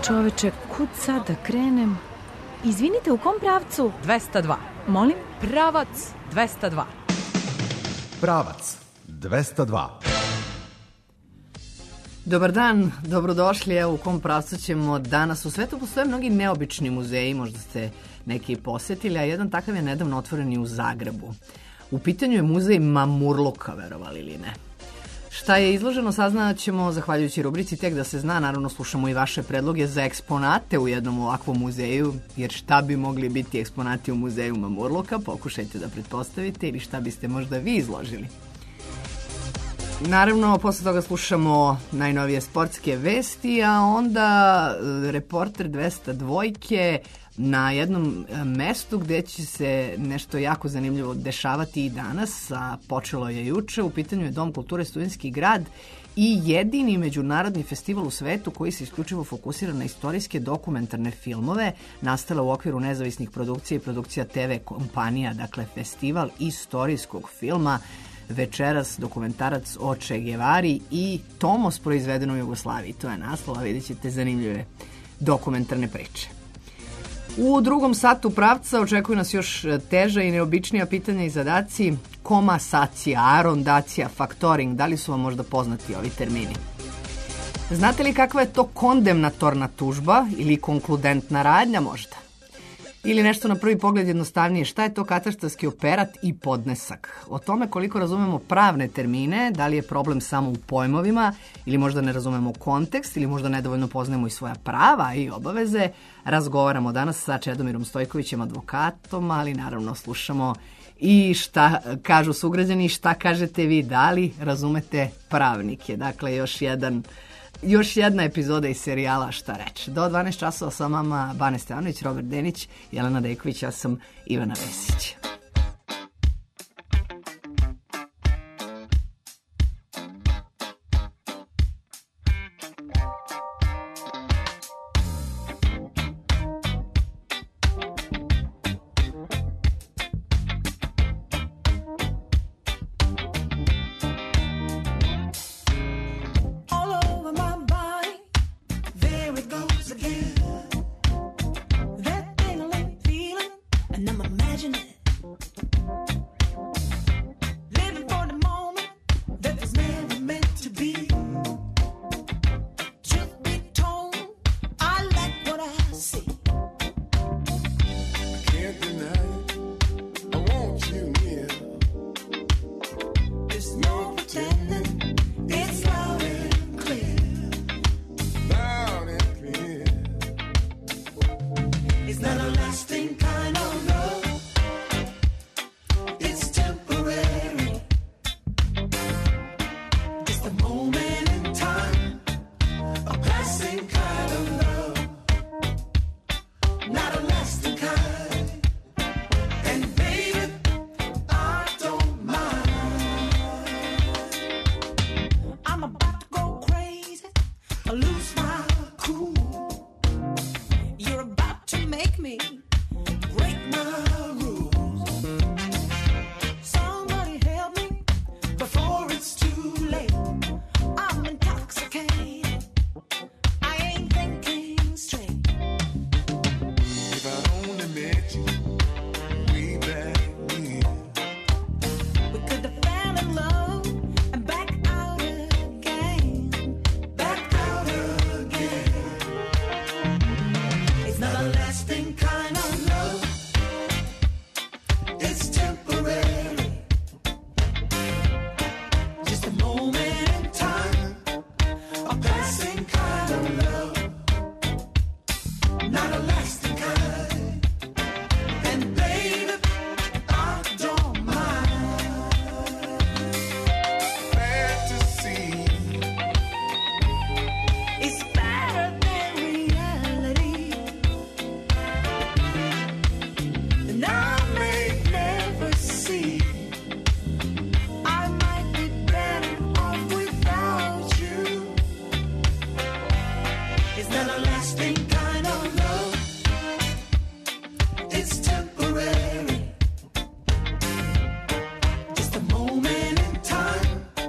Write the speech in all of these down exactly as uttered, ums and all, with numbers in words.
čoveče, kud sad da krenem? Izvinite, u kom pravcu? dvesta dva. Molim? Pravac dvesta dva. Pravac dvesta dva. Dobar dan, dobrodošli. Evo u kom pravcu ćemo danas. U svetu postoje mnogi neobični muzeji, možda ste neki posetili, a jedan takav je nedavno otvoren i u Zagrebu. U pitanju je muzej Mamurluka, verovali ili ne. Šta je izloženo saznat ćemo zahvaljujući rubrici Tek da se zna. Naravno slušamo i vaše predloge za eksponate u jednom ovakvom muzeju, jer šta bi mogli biti eksponati u muzeju Mamurluka, pokušajte da pretpostavite, ili šta biste možda vi izložili. Naravno, posle toga slušamo najnovije sportske vesti, a onda reporter dvesta dva na jednom mestu gde će se nešto jako zanimljivo dešavati i danas, a počelo je juče. U pitanju je Dom kulture Studentski grad i jedini međunarodni festival u svetu koji se isključivo fokusira na istorijske dokumentarne filmove, nastala u okviru nezavisnih produkcija i produkcija te ve kompanija, dakle festival istorijskog filma. Večeras dokumentarac o Che Guevari i Tomos proizveden u Jugoslaviji. To je naslov, a vidjet ćete zanimljive dokumentarne priče. U drugom satu pravca očekuju nas još teža i neobičnija pitanja i zadaci. Komasacija, arondacija, faktoring, da li su vam možda poznati ovi termini? Znate li kakva je to kondemnatorna tužba ili konkludentna radnja možda? Ili nešto na prvi pogled jednostavnije, šta je to katastarski operat i podnesak? O tome koliko razumemo pravne termine, da li je problem samo u pojmovima, ili možda ne razumemo kontekst, ili možda nedovoljno poznajemo i svoja prava i obaveze, razgovaramo danas sa Čedomirom Stojkovićem, advokatom, ali naravno slušamo i šta kažu sugrađani, šta kažete vi, da li razumete pravnike. Dakle, još jedan... Još jedna epizoda iz serijala Šta reč. Do dvanaest časova sa vama Bane Stevanović, Robert Denić, Jelena Dejković, ja sam Ivana Vesić.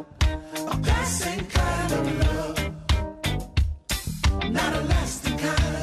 Not a lasting kind.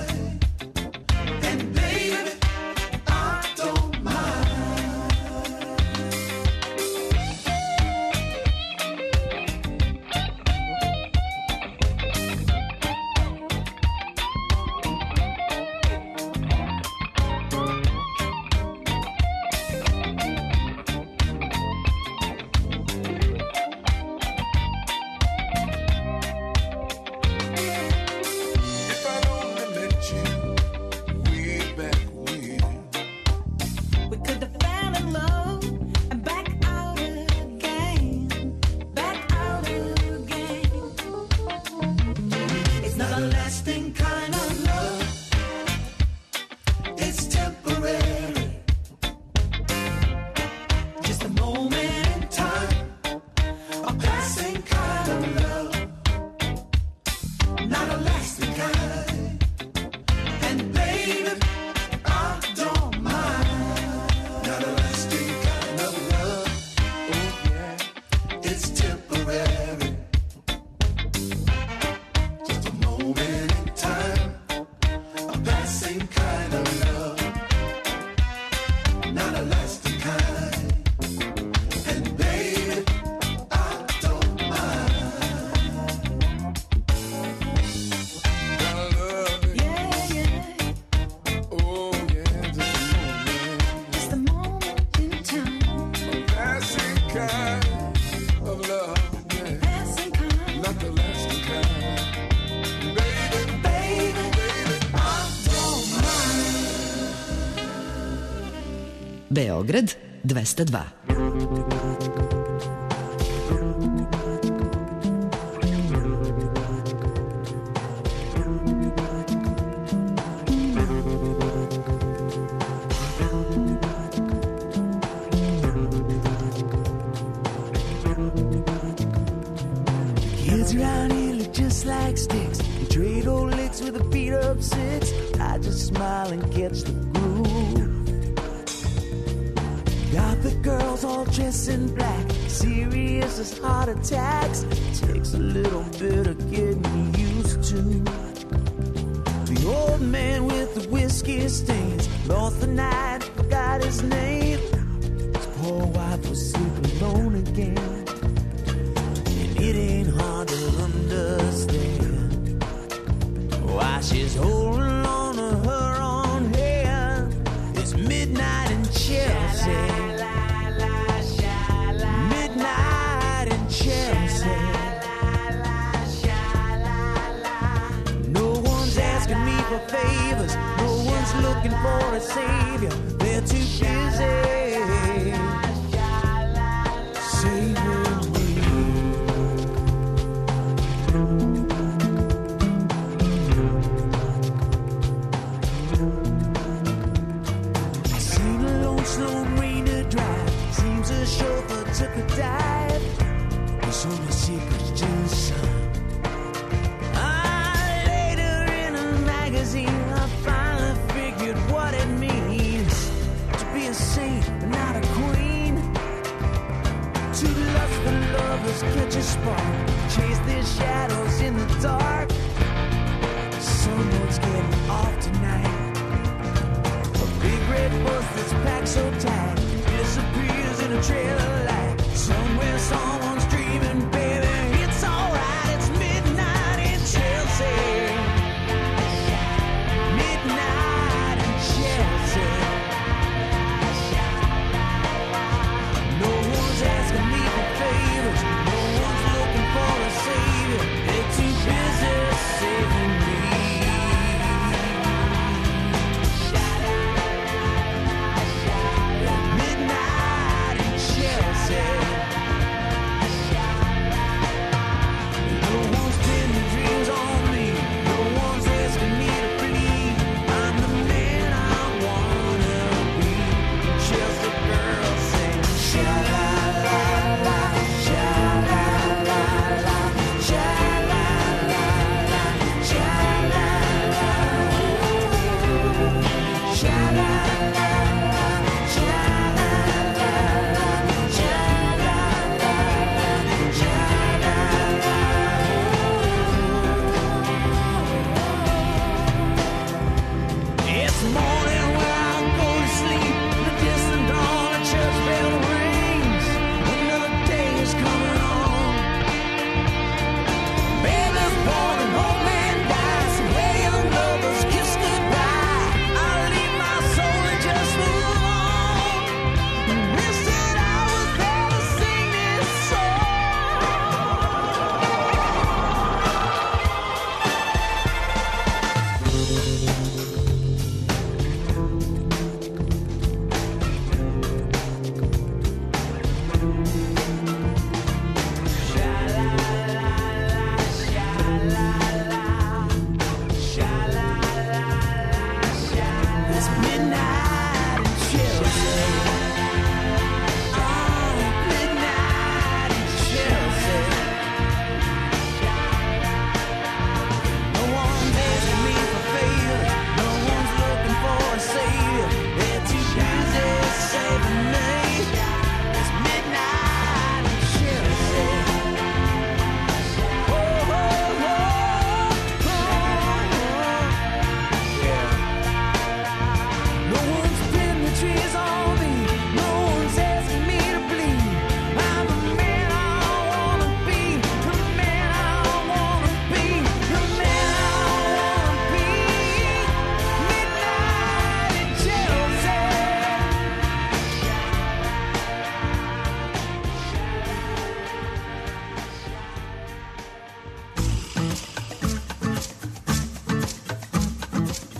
not a lasting kind. And baby, I don't mind, not a lasting kind of love. Oh yeah, it's temporary, just a moment in time, a passing kind of love, not a lasting kind. And baby, I don't mind. Gotta love it. Yeah, yeah, Oh yeah, just a moment, it's the moment in time, a passing kind of love, yeah, passing kind. not the lasting kind. Baby, baby, baby, I don't mind. Beograd dvesta dva. Kids around here look just like sticks. They trade old licks with a beat up six. I just smile and catch the groove. Got the girls all dressed in black, serious as heart attacks. Takes a little bit of getting used to. The old man with the whiskey stains lost the night, forgot his name. His poor wife was sleeping alone again. It ain't hard to understand why she's holding on to her own hand. It's midnight in Chelsea. Midnight in Chelsea. No one's asking me for favors. No one's looking for a savior. They're too busy saving me. Seen a lone slow rainer drive. Seems the chauffeur took a dive. There's only secrets to the sun. Ah, later in a magazine, I finally figured what it means to be a saint but not a queen. Two lustful lovers catch a spark, chase their shadows in the dark. Someone's getting off tonight. A big red bus that's packed so tight disappears in a trail of light. Somewhere someone's dreaming, baby, it's alright. It's midnight in Chelsea. Midnight in Chelsea. No one's asking me for favors. No one's looking for a savior. They're too busy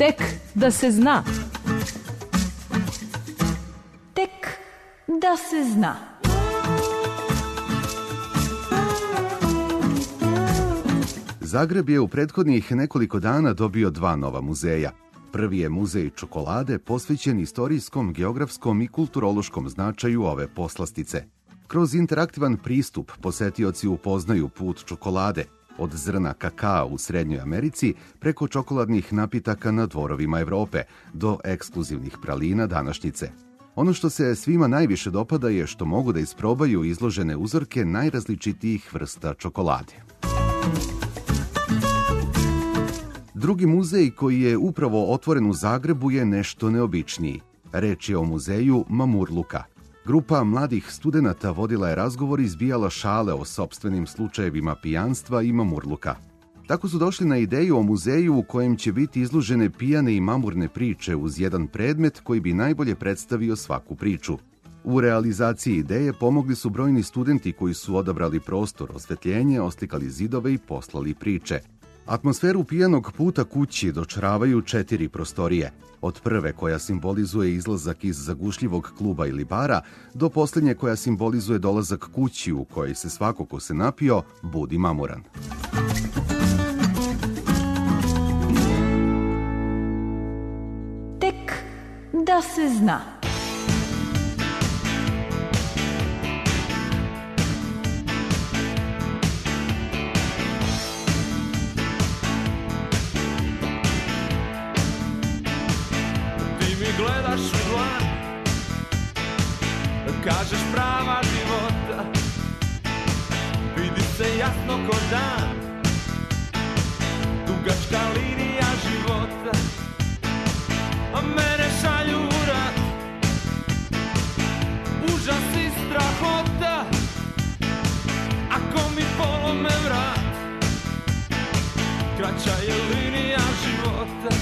Tek da se zna. Tek da se zna. Zagreb je u prethodnih nekoliko dana dobio dva nova muzeja. Prvi je muzej čokolade posvećen istorijskom, geografskom i kulturološkom značaju ove poslastice. Kroz interaktivan pristup posetioci upoznaju put čokolade, od zrna kakaa u Srednjoj Americi preko čokoladnih napitaka na dvorovima Evrope do ekskluzivnih pralina današnjice. Ono što se svima najviše dopada je što mogu da isprobaju izložene uzorke najrazličitijih vrsta čokolade. Drugi muzej koji je upravo otvoren u Zagrebu je nešto neobičniji. Reč je o muzeju Mamurluka. Grupa mladih studenata vodila je razgovor i izbijala šale o sopstvenim slučajevima pijanstva i mamurluka. Tako su došli na ideju o muzeju u kojem će biti izložene pijane i mamurne priče uz jedan predmet koji bi najbolje predstavio svaku priču. U realizaciji ideje pomogli su brojni studenti koji su odabrali prostor, osvetljenje, oslikali zidove i poslali priče. Atmosferu pijanog puta kući dočaravaju četiri prostorije. Od prve koja simbolizuje izlazak iz zagušljivog kluba ili bara, do posljednje koja simbolizuje dolazak kući u kojoj se svako ko se napio budi mamuran. Tek da se zna. Gledaš u dlan, kažeš prava života, vidi se jasno ko dan, dugačka linija života, a mene šalju u rat, užas i strahota, ako mi polome vrat, kraća je linija života.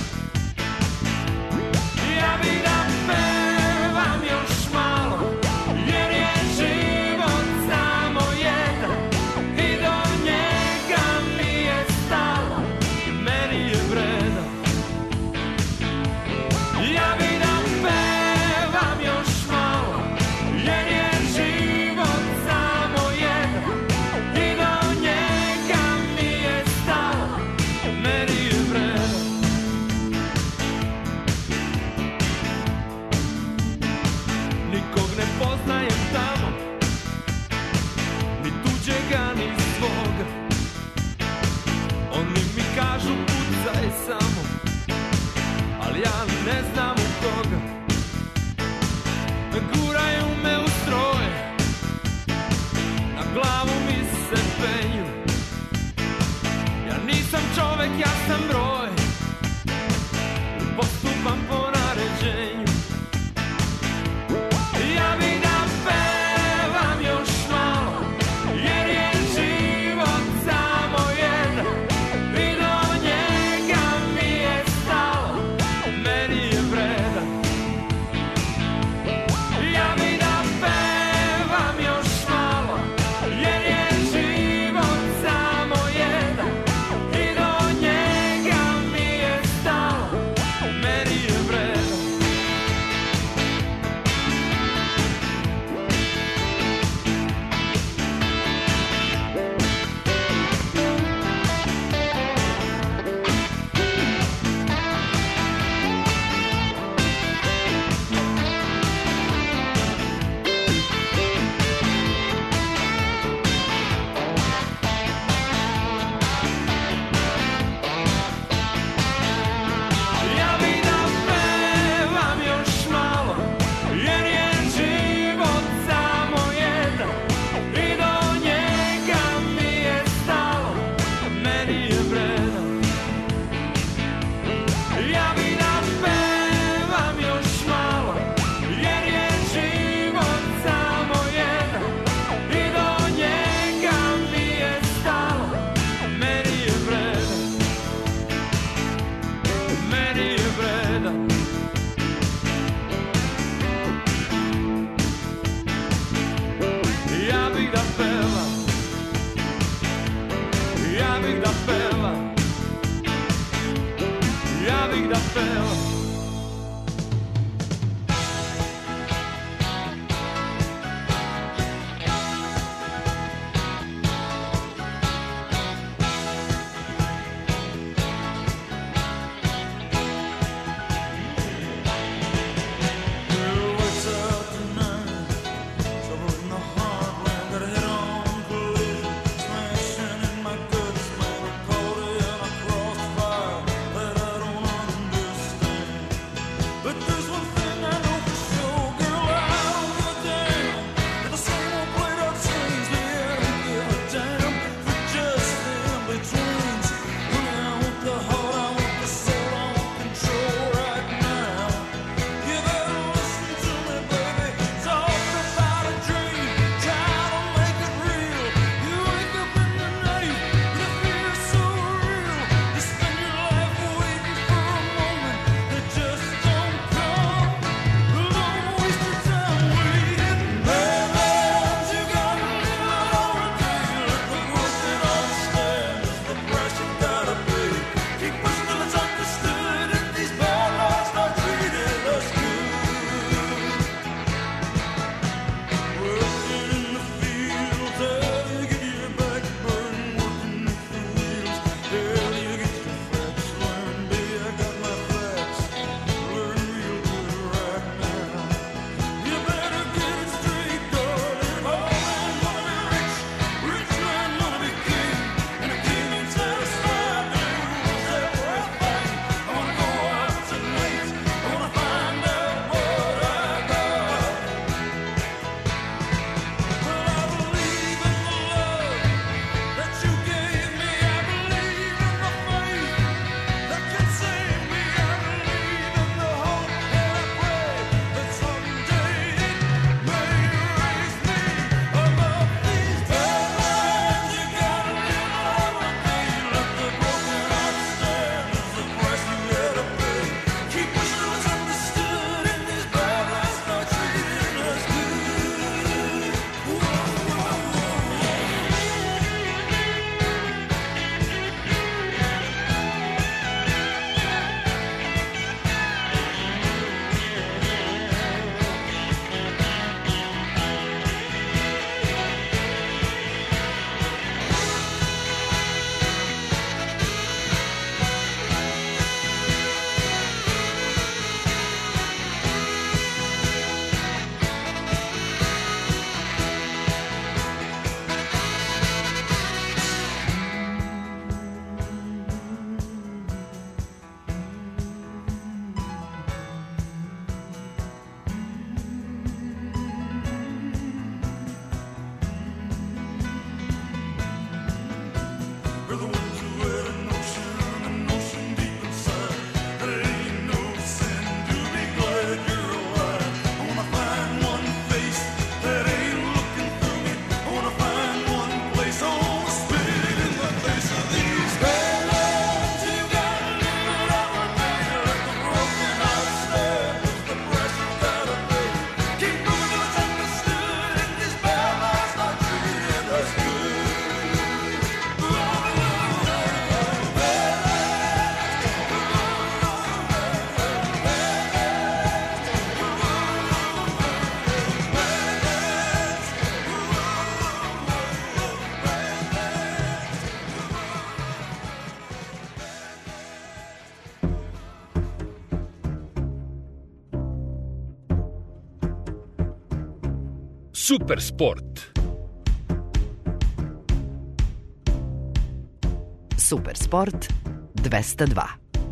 Ja bi da pevam još malo, jer je život samo jedan i do njega mi je stalo, meni je vredan. Ja bi da pevam još malo, jer je život samo jedan i do njega mi je stalo, meni je vredan. Nikog ne poznajem tamo, ni tuđega, ni svoga. Oni mi kažu pucaj samo, ali ja ne znam u koga. Guraju me u stroj, na glavu mi se penju. Ja nisam čovek, ja sam broj, postupam po naređenju. Ja bi da pevam još malo, jer je život samo jedan i do njega mi je stalo, meni je vredan. Ja bi da pevam još malo, jer je život samo jedan i do njega afraid I fell. Super sport. Super sport dvesta dva.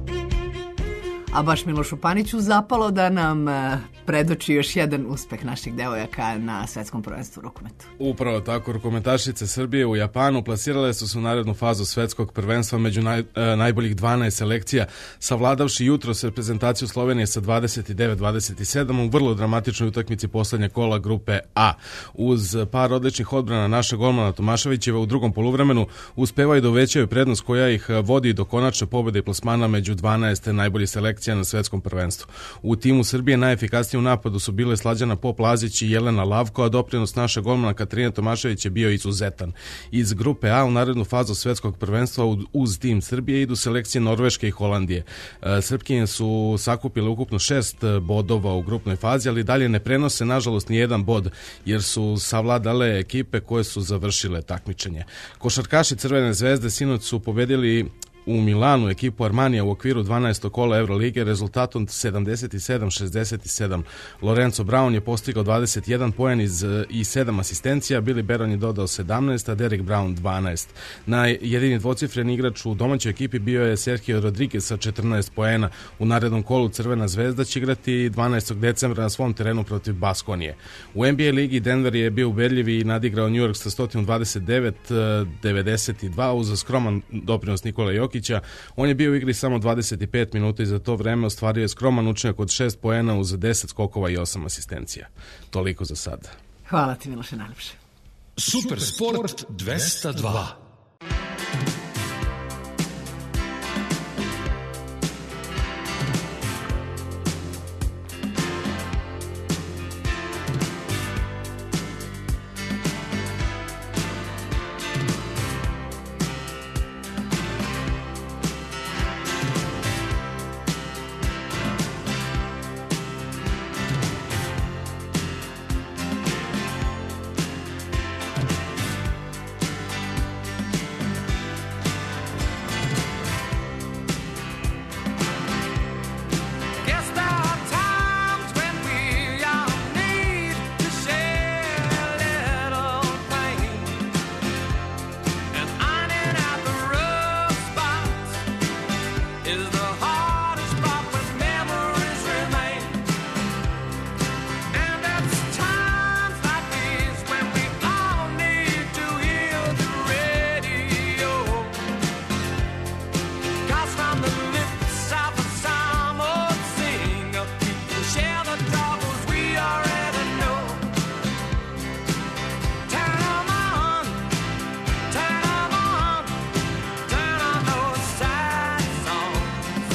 A baš Milošu Paniću zapalo da nam e, predoči još jedan uspeh naših devojaka na svetskom prvenstvu u rukometu. Upravo tako, rukometašice Srbije u Japanu plasirale su se u narednu fazu svetskog prvenstva među naj, e, najboljih dvanaest selekcija, savladavši jutros reprezentaciju Slovenije sa dvadeset devet dvadeset sedam u vrlo dramatičnoj utakmici poslednje kola grupe A. Uz par odličnih odbrana našeg golmana Tomaševićeva u drugom poluvremenu uspevaju da uvećaju prednost koja ih vodi do konačne pobede i plasmana među dvanaest najboljih selekcija selekcija na svetskom prvenstvu. U timu Srbije najefikasniji u napadu su bile Slađana Pop-Lazić i Jelena Lavko, a doprinos naše golmana Katarina Tomašević je bio izuzetan. Iz grupe A u narednu fazu svetskog prvenstva uz tim Srbije idu selekcije Norveške i Holandije. Srpkinje su sakupile ukupno šest bodova u grupnoj fazi, ali dalje ne prenose nažalost ni jedan bod, jer su savladale ekipe koje su završile takmičenje. Košarkaši Crvene zvezde sinoć su pobedili u Milanu ekipu Armanija u okviru dvanaestog kola Evrolige rezultatom sedamdeset sedam šezdeset sedam. Lorenzo Brown je postigao dvadeset jedan poen iz, i sedam asistencija, Billy Baron je dodao sedamnaest, a Derek Brown dvanaest. Najjedini dvocifreni igrač u domaćoj ekipi bio je Sergio Rodriguez sa četrnaest poena. U narednom kolu Crvena zvezda će igrati dvanaestog decembra na svom terenu protiv Baskonije. U N B A ligi Denver je bio ubedljiv i nadigrao New York sa sto dvadeset devet devedeset dva uz skroman doprinos Nikola Jokića. On je bio u igri samo dvadeset pet minuta i za to vreme ostvario je skroman učinak od šest poena uz deset skokova i osam asistencija. Toliko za sad. Hvala ti, Miloše, najlepše. Super sport dvesta dva. Turn on those sad songs.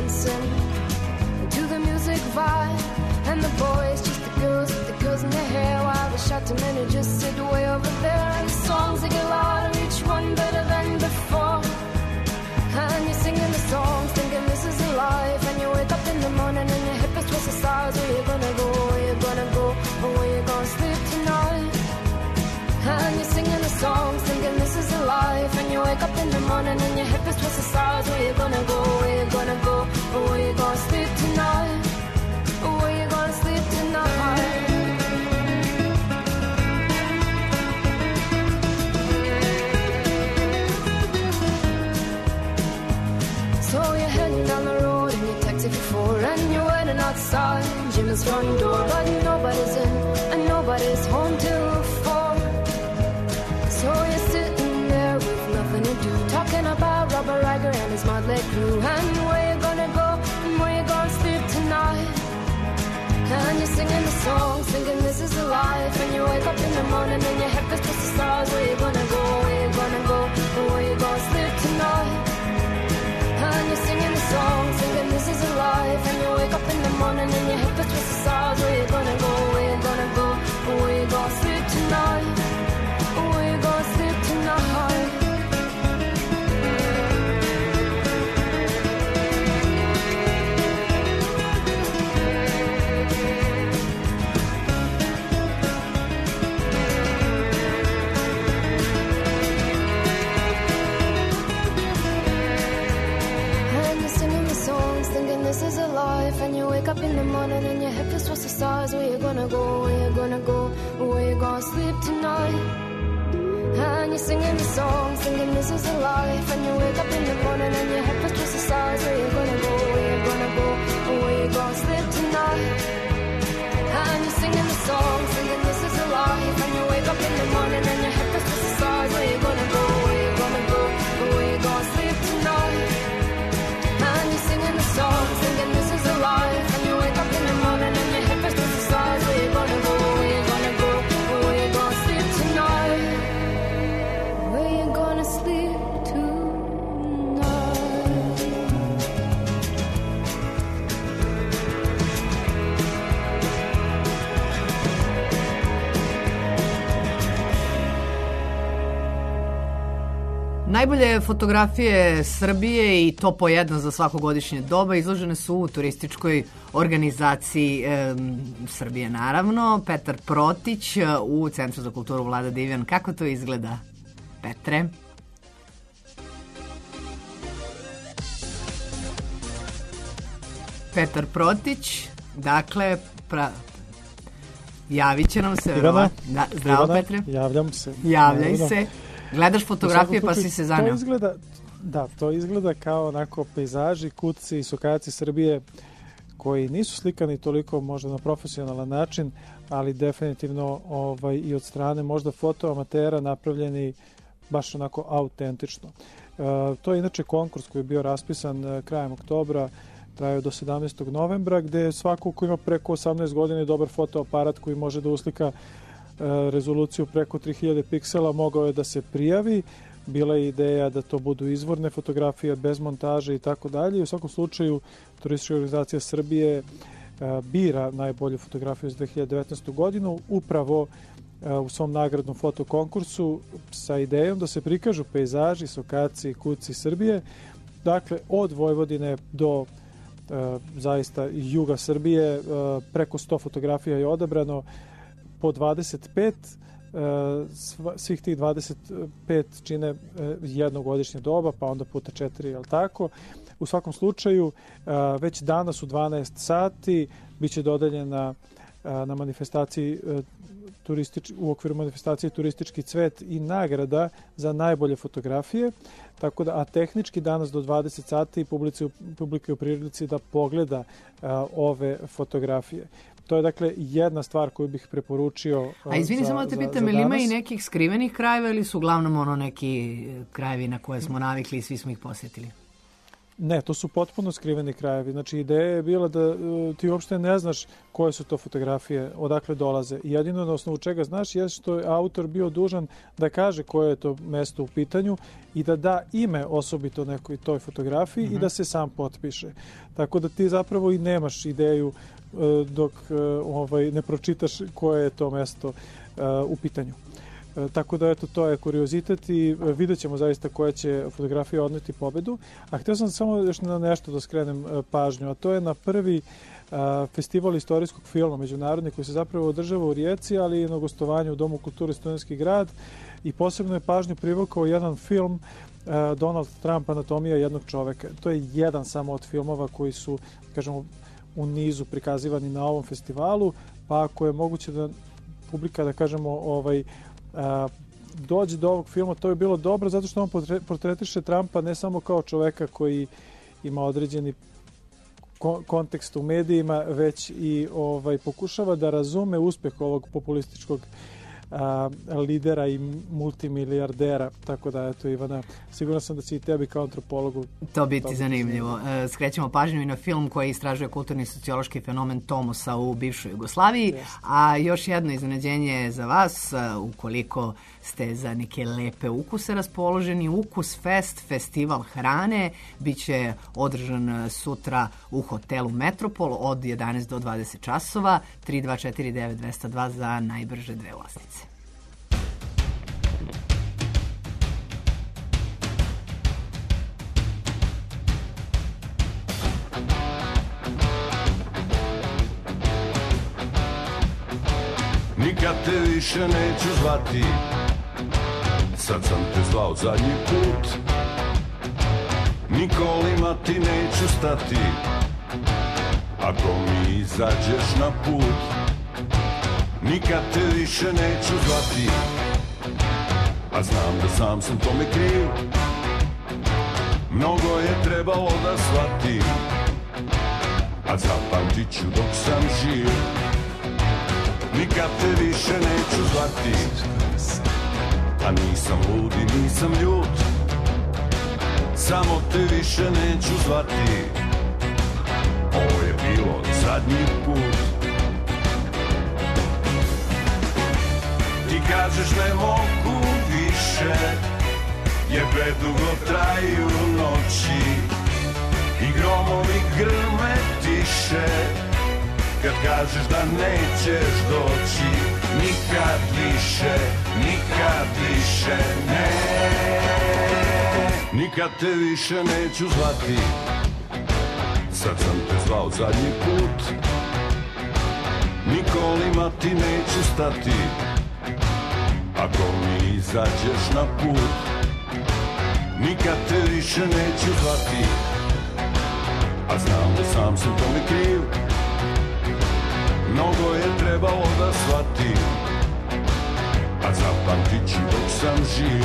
dancing to the music vibe. And the boys, just the girls with the girls in their hair, while the shouting men who just sit way over there. And the songs they get louder, each one better than before. And you're singing the songs, thinking this is a life. And you wake up in the morning and your hip is twist the stars. Where you gonna go, where you gonna go, or where you gonna sleep tonight? And you're singing the songs, thinking this is a life. And you wake up in the morning and your hip is twist the stars. Where you gonna go, where you gonna go, or where you gonna sleep tonight? Or where you gonna sleep tonight? So you're heading down the road in your taxi for four, and you're waiting outside Jim's front door, but nobody's in and nobody's home till four. So you're sitting there with nothing to do, talking about Robert Riger and his motley crew, and where you gonna go and where you gonna sleep tonight. And you're singing the songs, thinking this is a life. And you wake up in the morning and your head feels just the stars. Where you gonna go, where you gonna go, and where you gonna sleep tonight. And you're singing the songs, thinking this is a life. And you wake up in the morning and your head feels just the stars. Where you gonna go, where you gonna go, and where you gonna sleep tonight. And where you gonna sleep tonight. This is a life, and you wake up in the morning and your head feels towards the stars. Where you gonna go, where you gonna go, where you gonna sleep tonight. And you're singing the songs, thinking this is a life. And you wake up in the morning and your head feels towards the stars. Where you gonna go, where you gonna go, where you gonna sleep tonight. And you're singing the songs, thinking this is a life. And you wake up in the morning and your head feels towards the stars. Where you gonna go, where you gonna go, where you gonna sleep tonight. And you're singing the songs, thinking this is a life. And you wake up in the morning and your head feels towards the stars. Where you gonna go, where you gonna go, where you gonna sleep tonight. Where you gonna sleep tonight. Najbolje fotografije Srbije i to po jedna za svako godišnje doba izložene su u turističkoj organizaciji e, Srbije, naravno. Petar Protić u Centru za kulturu Vlada Divjan. Kako to izgleda, Petre? Petar Protić, dakle, pra... javit će nam se. Ivana, da, zdravo, Ivana, Petre. javljam se. Javljaj Naravno. se. Gledaš fotografije pa si se zaneo. To izgleda, da, to izgleda kao onako pejzaži, kuci i sokaci Srbije koji nisu slikani toliko možda na profesionalan način, ali definitivno ovaj, i od strane možda fotoamatera napravljeni baš onako autentično. E, to je inače konkurs koji je bio raspisan e, krajem oktobra, trajao do sedamnaestog novembra, gde svako ko ima preko osamnaest godina i dobar fotoaparat koji može da uslika rezoluciju preko tri hiljade piksela mogao je da se prijavi. Bila je ideja da to budu izvorne fotografije bez montaže i tako dalje. U svakom slučaju Turistička organizacija Srbije bira najbolju fotografiju za dve hiljade devetnaestu godinu upravo u svom nagradnom fotokonkursu sa idejom da se prikažu pejzaži, sokaci, kuci Srbije. Dakle, od Vojvodine do zaista juga Srbije preko sto fotografija je odabrano, po dvadeset pet, svih tih dvadeset pet čine jednogodišnje doba, pa onda puta četiri, je li tako? U svakom slučaju, već danas u dvanaest sati biće dodeljena na manifestaciji turistič, u okviru manifestacije Turistički cvet i nagrada za najbolje fotografije, tako da, a tehnički danas do dvadeset sati publika je u prilici da pogleda ove fotografije. To je dakle jedna stvar koju bih preporučio. A izvini, samo da te pitam, ili ima i nekih skrivenih krajeva ili su uglavnom ono neki krajevi na koje smo navikli i svi smo ih posjetili? Ne, to su potpuno skriveni krajevi. Znači, ideja je bila da uh, ti uopšte ne znaš koje su to fotografije, odakle dolaze. I jedino na osnovu čega znaš je što je autor bio dužan da kaže koje je to mesto u pitanju i da da ime osobito nekoj toj fotografiji mm-hmm. i da se sam potpiše. Tako da ti zapravo i nemaš ideju uh, dok uh, ovaj, ne pročitaš koje je to mesto uh, u pitanju. E, tako da, eto, to je kuriozitet i e, vidjet ćemo zaista koja će fotografija odneti pobedu. A htio sam samo još na nešto da skrenem e, pažnju, a to je na prvi e, festival istorijskog filma međunarodni koji se zapravo održava u Rijeci, ali i na gostovanju u Domu kulture Studentski grad i posebno je pažnju privukao jedan film e, Donald Trump, Anatomija jednog čoveka. To je jedan samo od filmova koji su, kažemo, u nizu prikazivani na ovom festivalu, pa ako je moguće da publika, da kažemo, ovaj, a, dođe do ovog filma, to je bilo dobro zato što on portretiše Trumpa ne samo kao čoveka koji ima određeni kontekst u medijima, već i ovaj, pokušava da razume uspeh ovog populističkog a, lidera i multimilijardera. Tako da, eto, Ivana, sigurno sam da će i tebi kao antropologu to biti zanimljivo. E, skrećemo pažnju i na film koji istražuje kulturni sociološki fenomen Tomusa u bivšoj Jugoslaviji, yes. A još jedno iznenađenje za vas, ukoliko ste za neke lepe ukuse raspoloženi, Ukus Fest, festival hrane, bit će održan sutra u hotelu Metropol od jedanaest do dvadeset časova, tri dva četiri devet dva zero dva za najbrže dve ulaznice. Nikad te više neću zvati, sad sam te zvao zadnji put. Nikolima ti neću stati, ako mi izađeš na put. Nikad te više neću zvati, a znam da sam sam tome kriv. Mnogo je trebalo da shvatim, a zapamtit ću dok sam živ. Nikad te više neću zvati, a nisam lud i nisam ljut. Samo te više neću zvati, ovo je bilo zadnji put. Ti kažeš ne mogu više, jer predugo traju noći i gromovi grme tiše. Kad kažeš da nećeš doći, nikad više, nikad više ne. Nikad te više neću zvati, sad sam te zvao zadnji put. Nikolima ti neću stati, ako mi izađeš na put. Nikad te više neću zvati, a znam da sam sam tome kriv. Mnogo je trebalo da shvatim, a zapamtit ću dok sam živ.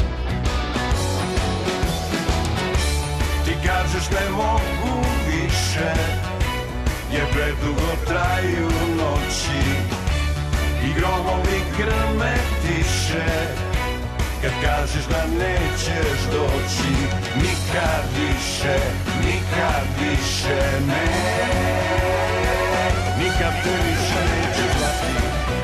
Ti kažeš ne mogu više, jer predugo traju noći i gromovi grme tiše. Kad kažeš da nećeš doći, nikad više, nikad više ne. Nikad te više neću zvati.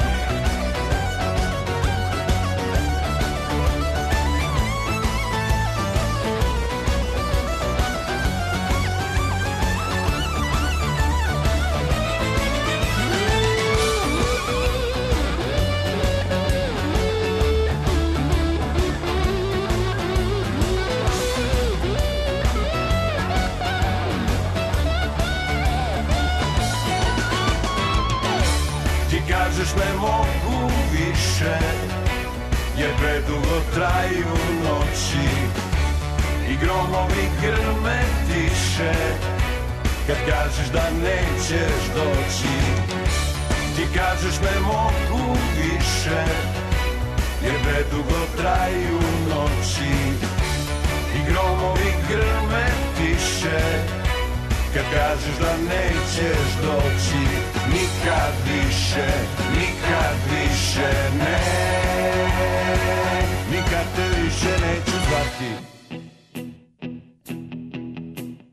Kažeš ne mogu više, jer predugo traju noći i gromovi grme tiše. Kad kažeš da nećeš doći, ti kažeš ne mogu više, jer predugo traju noći i gromovi grme tiše. Kad kažeš da nećeš doći, nikad više, nikad više ne. Nikad te više neću zvati.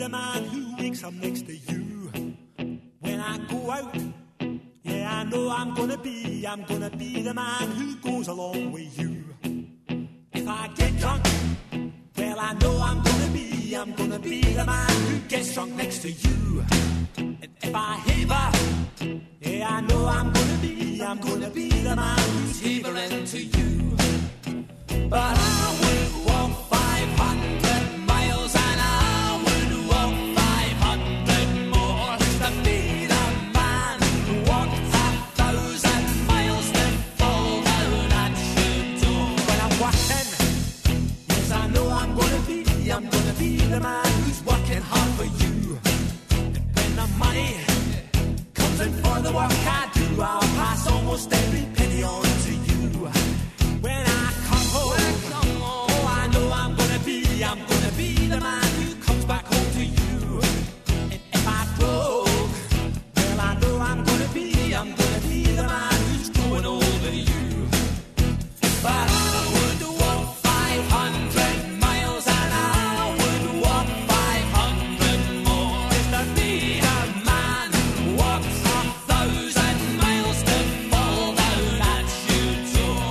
the man who wakes up next to you. When I go out, yeah, I know I'm gonna be, I'm gonna be the man who goes along with you. If I get drunk, well, I know I'm gonna be, I'm gonna be the man who gets drunk next to you. And if I haver, yeah, I know I'm gonna be, I'm gonna be the man who's havering to you. But I would walk five hundred miles and I would walk five hundred more to be the man who walked a thousand miles to fall down at your door. When I'm walking, yes, I know I'm gonna be, I'm gonna be the man who's working hard for you. And when the money comes in for the work I do, I'll pass almost every penny on to you. When I come home, oh, I know I'm gonna be, I'm gonna be the man who comes back home to you. And if I broke, well, I know I'm gonna be, I'm gonna be the man who's growing over you. But I would walk five hundred miles and I would walk five hundred more just to be the man who walks a thousand miles to fall down at your door.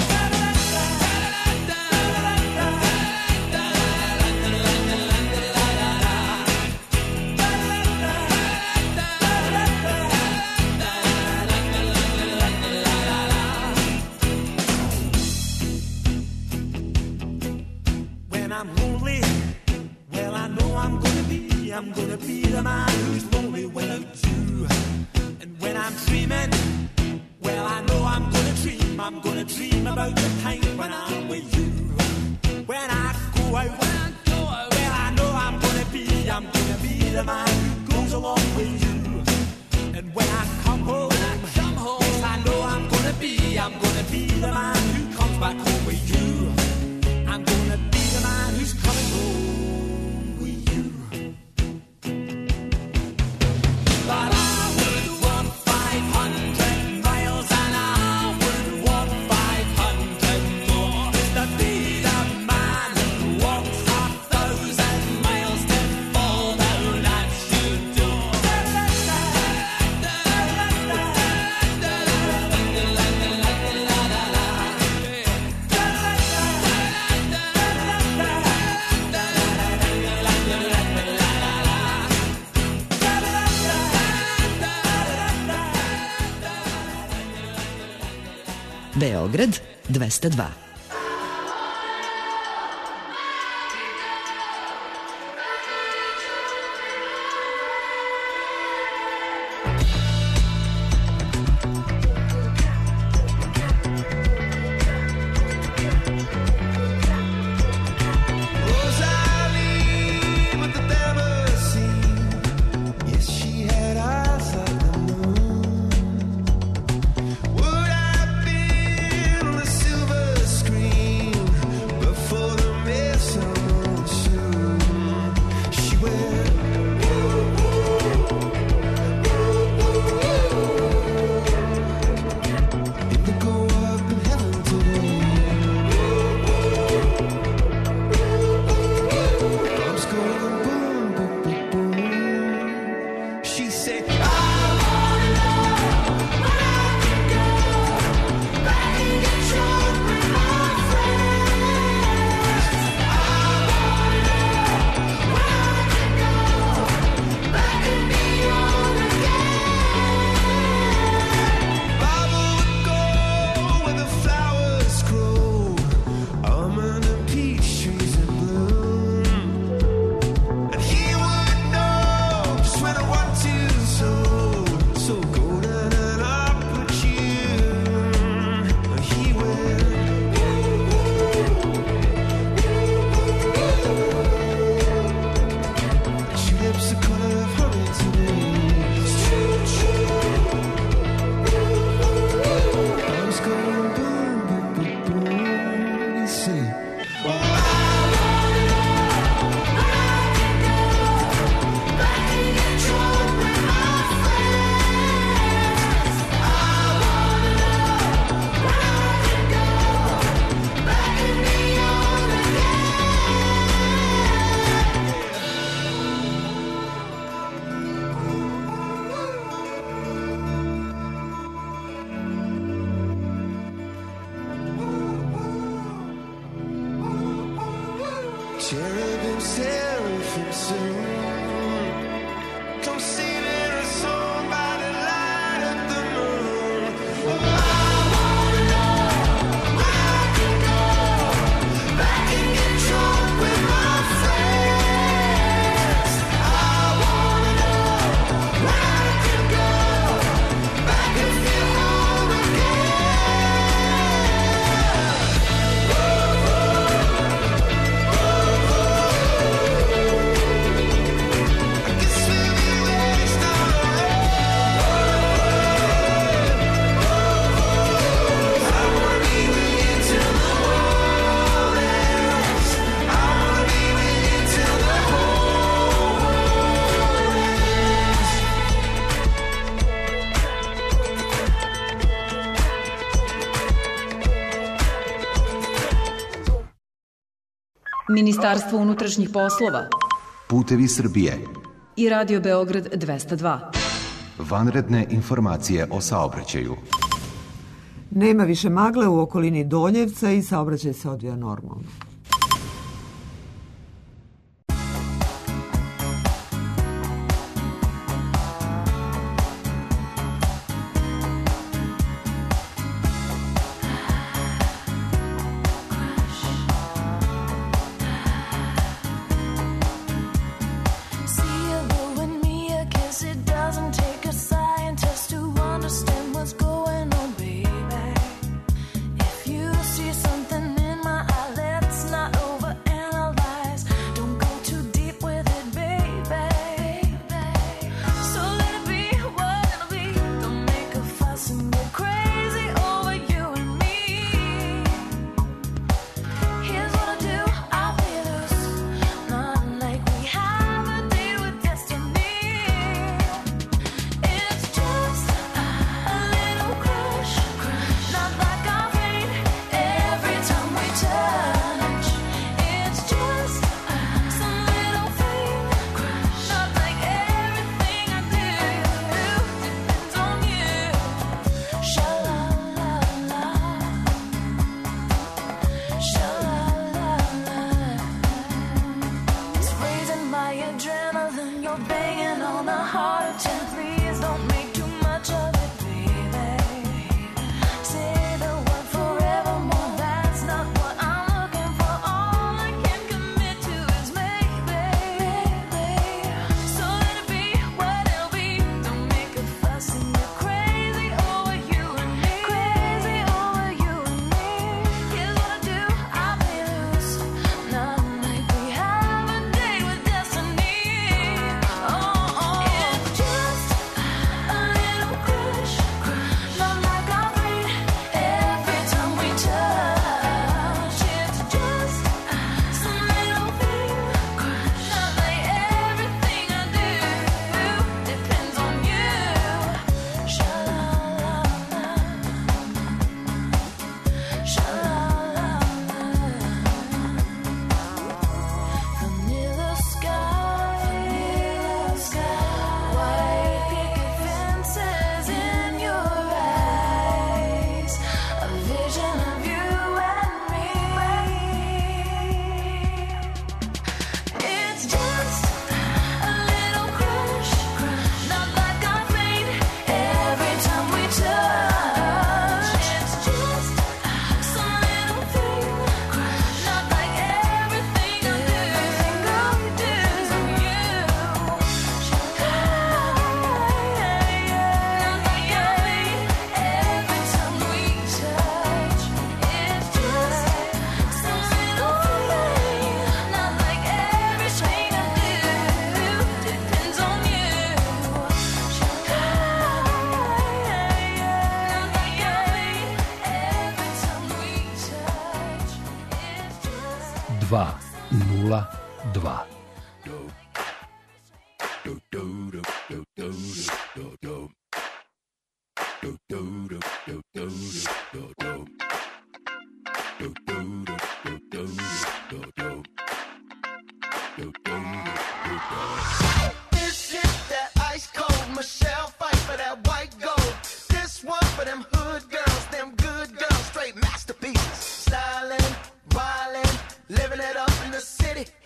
When I'm lonely, well, I know I'm gonna be, I'm gonna be the man who's lonely without you. And when I'm dreaming, well, I know I'm gonna dream, I'm gonna dream about the time when I'm with you. When I go out, when I go out, well, I know I'm gonna be, I'm gonna be the man who goes along with you. And when I come home, when I come home, yes, I know I'm gonna be, I'm gonna be the man who comes back home with you. I'm gonna be the man who's coming home with you. But I would walk five hundred miles and I would walk five hundred more just to be the man who walks a thousand miles to fall down at your door. Beograd dvesta dva. So cherubim, seraphim soon. Come singing a song by the light of the moon. Oh, I wanna know where I can go, back and get drunk with my friends. I wanna know where I can go, back and feel home again. Ministarstvo unutrašnjih poslova Putevi Srbije i Radio Beograd dvesta dva. Vanredne informacije o saobraćaju. Nema više magle u okolini Donjevca i saobraćaj se odvija normalno. dva nula dva. This is that ice cold Michelle fight for that white gold. This one for them hood girls, them good girls, straight masterpieces. Styling, wildin', living it up in the city.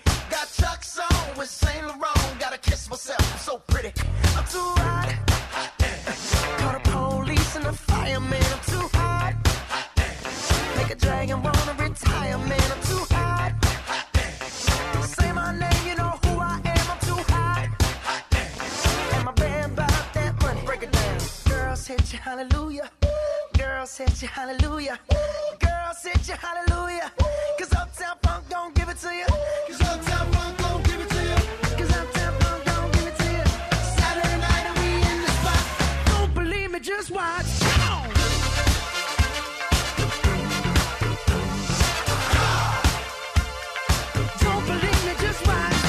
hit you hallelujah. Girls hit you hallelujah. Girls hit you hallelujah. Cause Uptown Funk don't give it to you. Cause Uptown Funk don't give it to you. Cause Uptown Funk don't give it to you. Saturday night and we in the spot. Don't believe me, just watch. Don't believe me, just watch.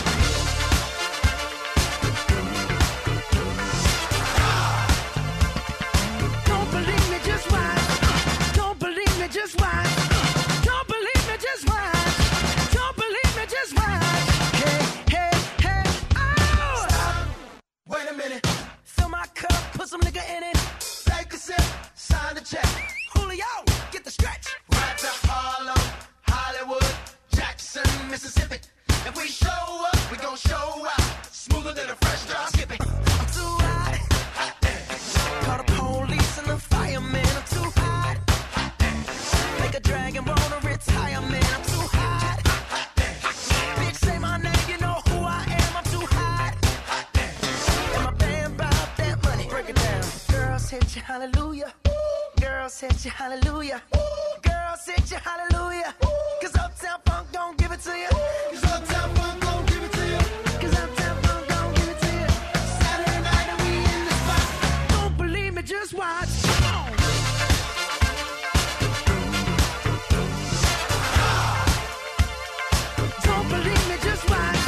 Don't believe me, just watch. Don't believe me, just watch. Don't believe me, just watch. Don't believe me, just watch. Hey, hey, hey, oh! Stop. Wait a minute. Fill my cup, put some nigga in it. Take a sip, sign the check. Julio, get the stretch. Right to Harlem, Hollywood, Jackson, Mississippi. If we show up, we gon' show out. Smoother than a fresh drop. Skip it. I'm too hot. Hot damn. Call the police and the fireman. I'm too hot. Hot damn. Make a dragon wanna retire, man. I'm too hot. Hot damn. Bitch, say my name, you know who I am. I'm too hot. Hot damn. And my band bought that money. Break it down. Girls hit you hallelujah. Girls hit you hallelujah. Girls hit you hallelujah. Cause Uptown Funk don't give it to you. Cause Uptown Funk don't give it to you. Cause Uptown Funk don't give it to you. Saturday night and we in the spot. Don't believe me, just watch. Come on. Don't believe me, just watch.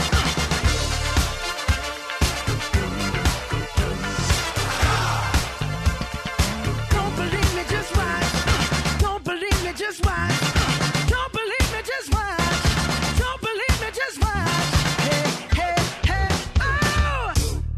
Don't believe me, just watch. Don't believe me, just watch. Don't believe me, just watch. Don't believe me, just watch. Hey, hey, hey, oh!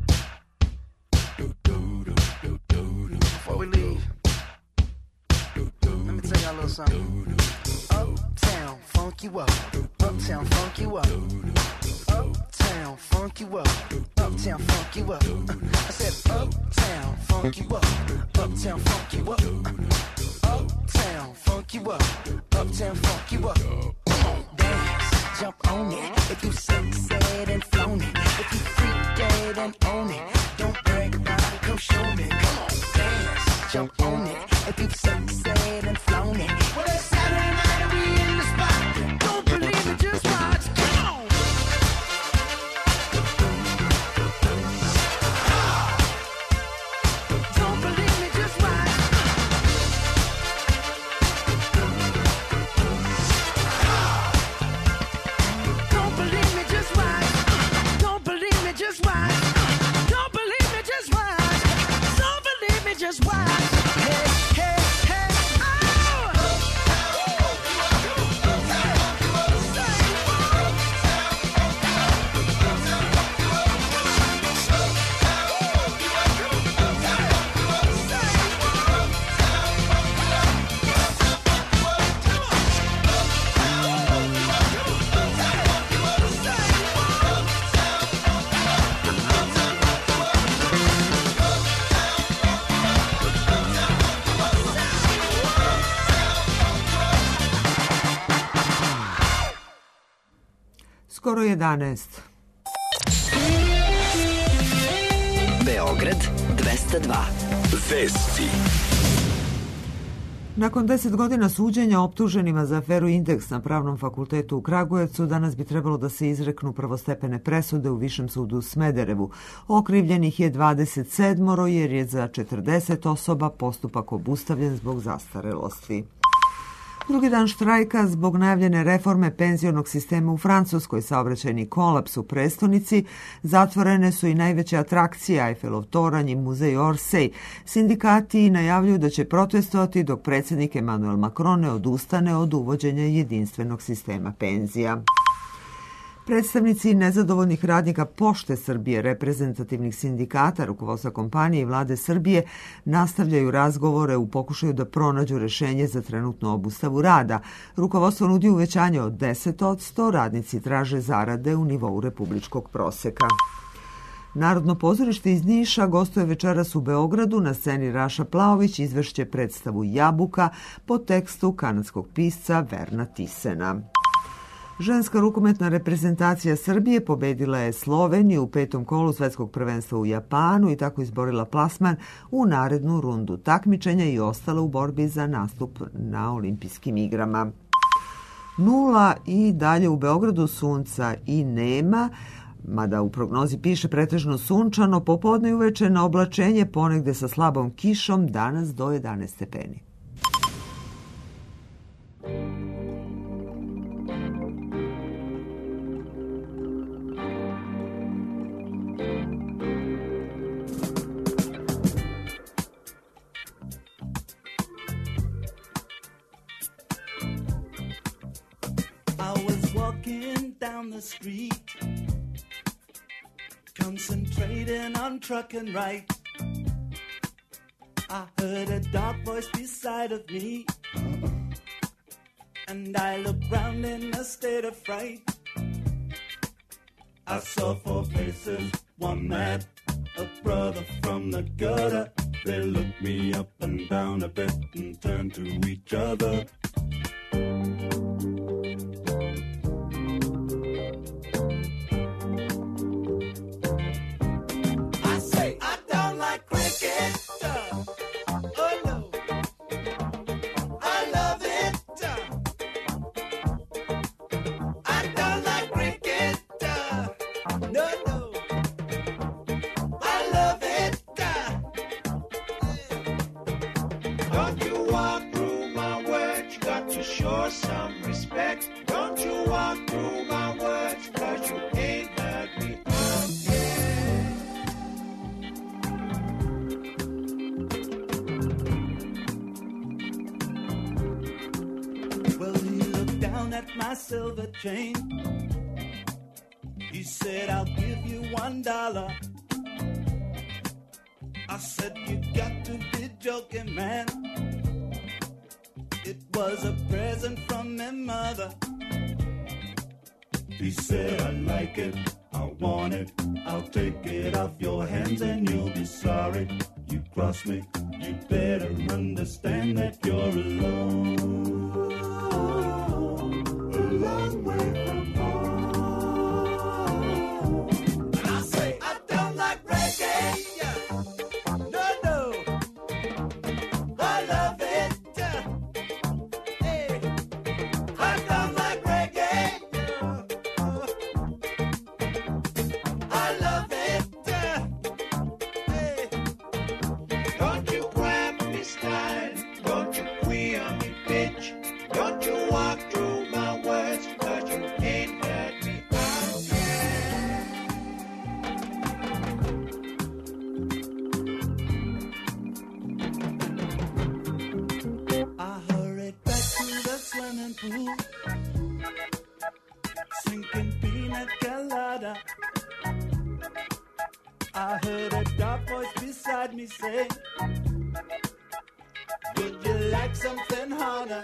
Before we leave, let me tell y'all a little something. Uptown, funk you up. Uptown, funk you up. Uptown, funk you up. Uptown, funk you up. I said uptown, funk you up. Uptown, funk you up. Uptown, funk you up. Uptown, funk you up. Come on, dance, jump on it. If you succeed and flown it. If you freak dead and own it. Don't brag about it, come show me. Come on, dance, jump on it. If you succeed and flown it. Well, it's Saturday night and we in the spot. Don't believe it, just watch. Come on. Don't believe me, just watch. Don't believe me, just watch. Don't believe me, just watch. Don't believe me, just watch. Don't believe me, just watch. Hey, hey, hey, Skoro jedanaest. Beograd dvesta dva. Vesti. Nakon deset godina suđenja optuženima za aferu Indeks na Pravnom fakultetu u Kragujevcu, danas bi trebalo da se izreknu prvostepene presude u Višem sudu u Smederevu. Okrivljenih je dvadeset sedam jer je za četrdeset osoba postupak obustavljen zbog zastarelosti. Drugi dan štrajka zbog najavljene reforme penzionog sistema u Francuskoj, saobraćajni kolaps u prestonici, zatvorene su i najveće atrakcije Eiffelov toranj i muzej Orsay. Sindikati najavljuju da će protestovati dok predsjednik Emmanuel Macron ne odustane od uvođenja jedinstvenog sistema penzija. Predstavnici nezadovoljnih radnika Pošte Srbije, reprezentativnih sindikata, rukovodstva kompanije i vlade Srbije nastavljaju razgovore u pokušaju da pronađu rešenje za trenutnu obustavu rada. Rukovodstvo nudi uvećanje od deset posto, radnici traže zarade u nivou republičkog proseka. Narodno pozorište iz Niša gostuje večeras u Beogradu. Na sceni Raša Plaović izvešće predstavu Jabuka po tekstu kanadskog pisca Verna Tisena. Ženska rukometna reprezentacija Srbije pobedila je Sloveniju u petom kolu svetskog prvenstva u Japanu i tako izborila plasman u narednu rundu takmičenja i ostala u borbi za nastup na olimpijskim igrama. Nula i dalje u Beogradu sunca i nema, mada u prognozi piše pretežno sunčano, popodne i uveče na oblačenje, ponegde sa slabom kišom, danas do jedanaest stepeni. Down the street, concentrating on trucking right. I heard a dark voice beside of me, and I looked round in a state of fright. I saw four faces, one mad, a brother from the gutter. They looked me up and down a bit and turned to each other. Silver chain. He said, I'll give you one dollar. I said, you got to be joking, man. It was a present from my mother. He said, I like it, I want it, I'll take it off your hands and you'll be sorry. You cross me, you better understand that you're alone. Long way from home. And I say I don't like reggae. No, no, I love it. Hey, I don't like reggae. I love it. Hey, don't you grab me style, don't you queer me bitch, don't you walk through my words, cause you ain't heard me out yet. I hurried back to the swimming pool, sinking pina colada. I heard a dark voice beside me say, would you like something harder?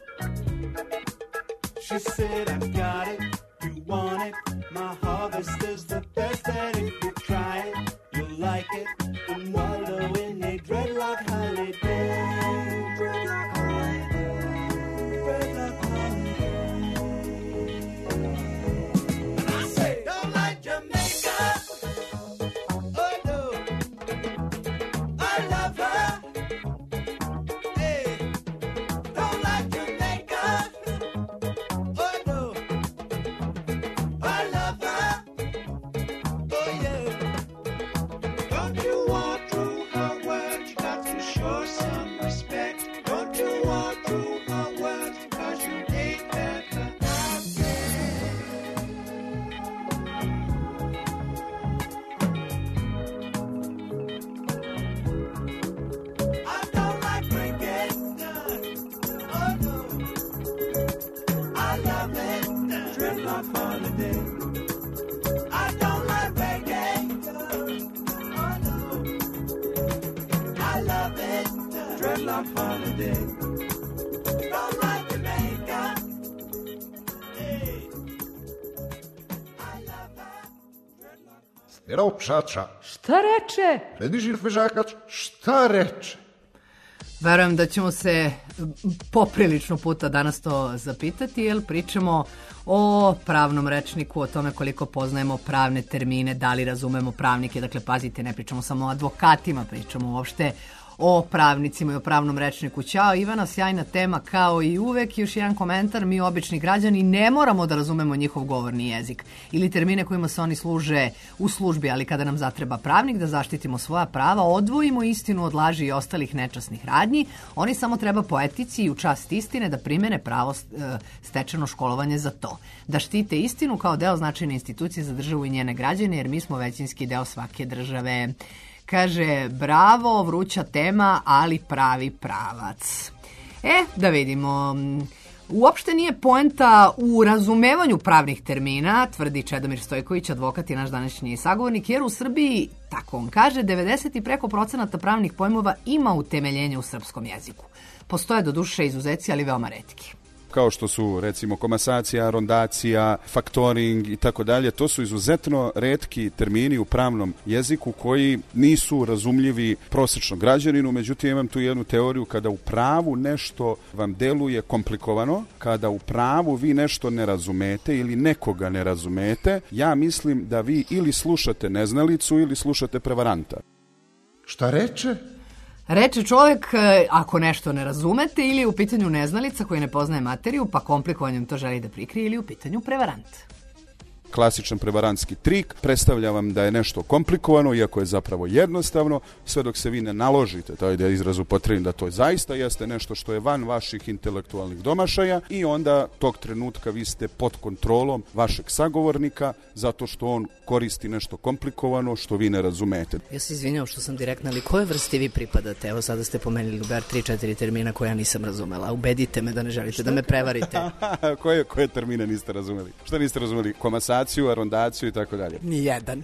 She said, I got it, you want it, my harvest is the best, and if you try it, you'll like it, and wallow in a dreadlock holiday. Dreadlock holiday, dreadlock holiday. And I say, don't like Jamaica, oh no, I love her. Hey, don't like Jamaica. Stero čača. Šta reče? Redižir fežakač, šta reče? Verujem da ćemo se poprilično puta danas to zapitati, jer pričamo o pravnom rečniku, o tome koliko poznajemo pravne termine, da li razumemo pravnike. Dakle, pazite, ne pričamo samo o advokatima, pričamo uopšte o pravnicima i o pravnom rečniku. Ćao Ivana, sjajna tema kao i uvek. Još jedan komentar, mi obični građani ne moramo da razumemo njihov govorni jezik ili termine kojima se oni služe u službi, ali kada nam zatreba pravnik da zaštitimo svoja prava, odvojimo istinu od laži i ostalih nečasnih radnji, oni samo treba po etici i u čast istine da primene pravo stečeno školovanje za to. Da štite istinu kao deo značajne institucije za državu i njene građane, jer mi smo većinski deo svake države. Kaže, bravo, vruća tema, ali pravi pravac. E, da vidimo. Uopšte nije poenta u razumevanju pravnih termina, tvrdi Čedomir Stojković, advokat i naš današnji sagovornik, jer u Srbiji, tako on kaže, devedeset i preko procenata pravnih pojmova ima utemeljenje u srpskom jeziku. Postoje do duše izuzeci, ali veoma retki. Kao što su recimo komasacija, rondacija, faktoring i tako dalje, to su izuzetno retki termini u pravnom jeziku koji nisu razumljivi prosječnom građaninu. Međutim, imam tu jednu teoriju, kada u pravu nešto vam deluje komplikovano, kada u pravu vi nešto ne razumete ili nekoga ne razumete, ja mislim da vi ili slušate neznalicu ili slušate prevaranta. Šta reče? Reče čovjek, ako nešto ne razumete, ili je u pitanju neznalica koji ne poznaje materiju, pa komplikovanjem to želi da prikrije, ili u pitanju prevarant. Klasičan prevarantski trik predstavlja vam da je nešto komplikovano, iako je zapravo jednostavno, sve dok se vi ne naložite, taj da izraz upotrebim da to zaista jeste nešto što je van vaših intelektualnih domašaja, i onda tog trenutka vi ste pod kontrolom vašeg sagovornika, zato što on koristi nešto komplikovano što vi ne razumete. Ja se izvinjam što sam direktna, ali koje vrsti vi pripadate? Evo sada ste pomenuli bar tri četiri termina koje ja nisam razumela. Ubedite me da ne želite da me prevarite. koje, koje termine niste razumeli? Šta niste razumeli? Komasaciju, arondaciju i tako dalje. Nijedan.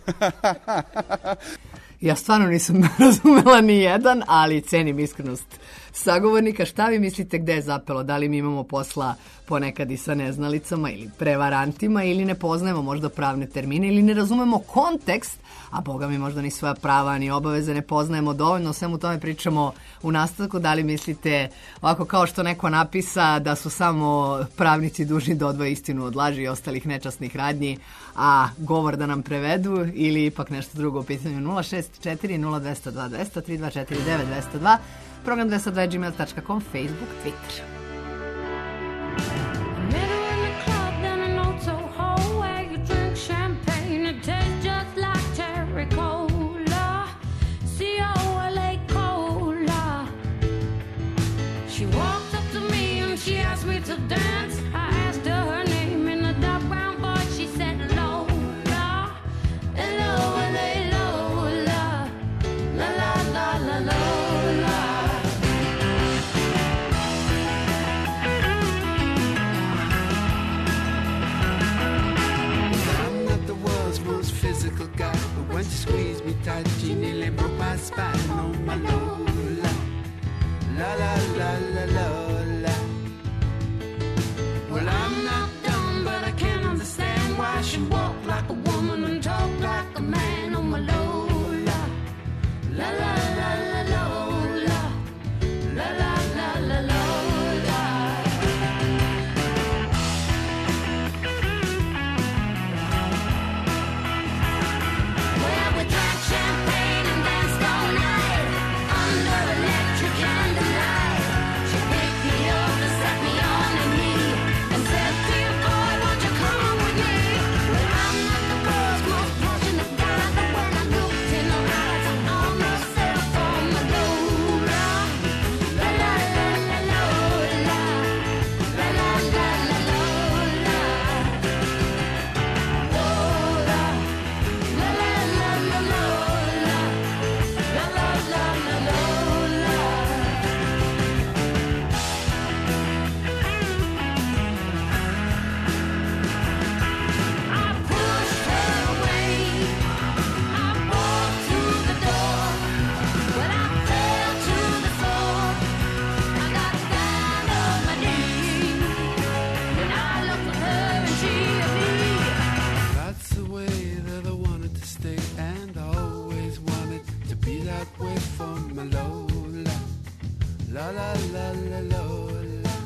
Ja stvarno nisam razumela ni jedan, ali cenim iskrenost sagovornika. Šta vi mislite gde je zapelo? Da li mi imamo posla ponekad i sa neznalicama ili prevarantima, ili ne poznajemo možda pravne termine, ili ne razumemo kontekst, a boga mi možda ni svoja prava ni obaveze ne poznajemo dovoljno. O svemu tome pričamo u nastavku. Da li mislite, ovako kao što neko napisa, da su samo pravnici dužni da odvoje istinu od laži i ostalih nečasnih radnji, a govor da nam prevedu, ili ipak nešto drugo u pitanju? Nula šest četiri nula dva nula dva dva tri dva četiri devet dva nula dva, program dvesta dva gmail dot com, Facebook, Twitter. When she squeezed me tight, she nearly broke my spine. Oh, my Lola, la la la la Lola. Well, I'm not dumb, but I can't understand why she walk like a woman and talk like a man. Oh, my Lola, la la la la Lola, la la la la Lola. Champagne and danced all night under electric candlelight. She picked me up and set me on her knee and said, dear boy, won't you come with me? Well, I'm not the world's most passionate guy, but when I looked in her eyes, I almost fell for my Lola. La la la la Lola, la la la la Lola, Lola, la la la la Lola. Way for my Lola, La la la la la la.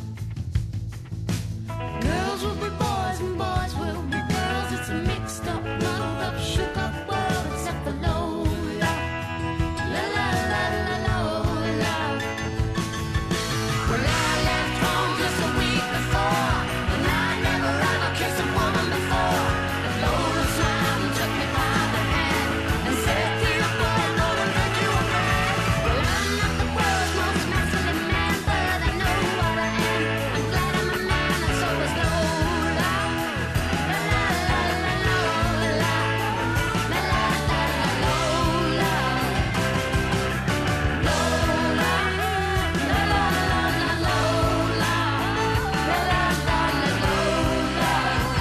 Girls will be boys and boys will be girls. It's a mixed up, muddled up, shook up world except for Lola. La la la la Lola. Well, I left home just a week before, and I never ever kissed a woman before. But Lola smiled and took me by the hand and said, "Dear boy, I'm gonna make you a man." Well, I'm not the world's most masculine man, but I know what I am. I'm glad I'm a man, and so is Lola. La la la la Lola. La la la la Lola. Lola. La la la la Lola. La la la la Lola.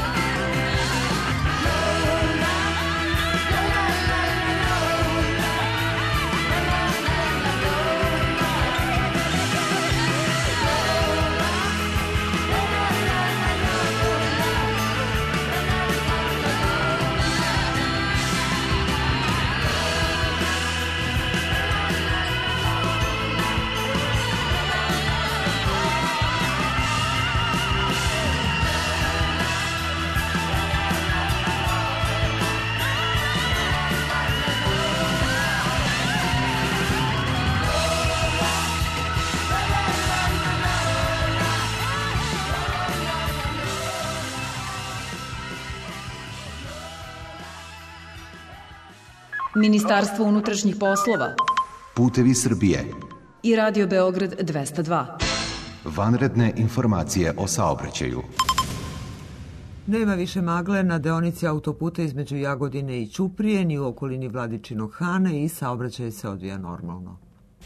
Ministarstvo unutrašnjih poslova Putevi Srbije. i Radio Beograd dvesta dva. Vanredne informacije o saobraćaju. Nema više magle na deonici autoputa između Jagodine i Ćuprije, ni u okolini Vladičinog Hana i saobraćaj se odvija normalno.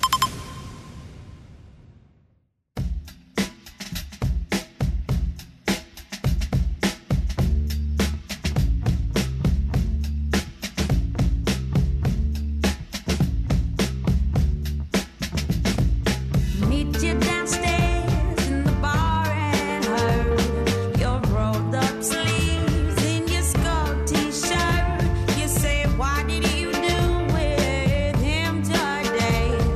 Meet you downstairs in the bar and heard your rolled up sleeves in your skull t-shirt. You say, what did you do with him today?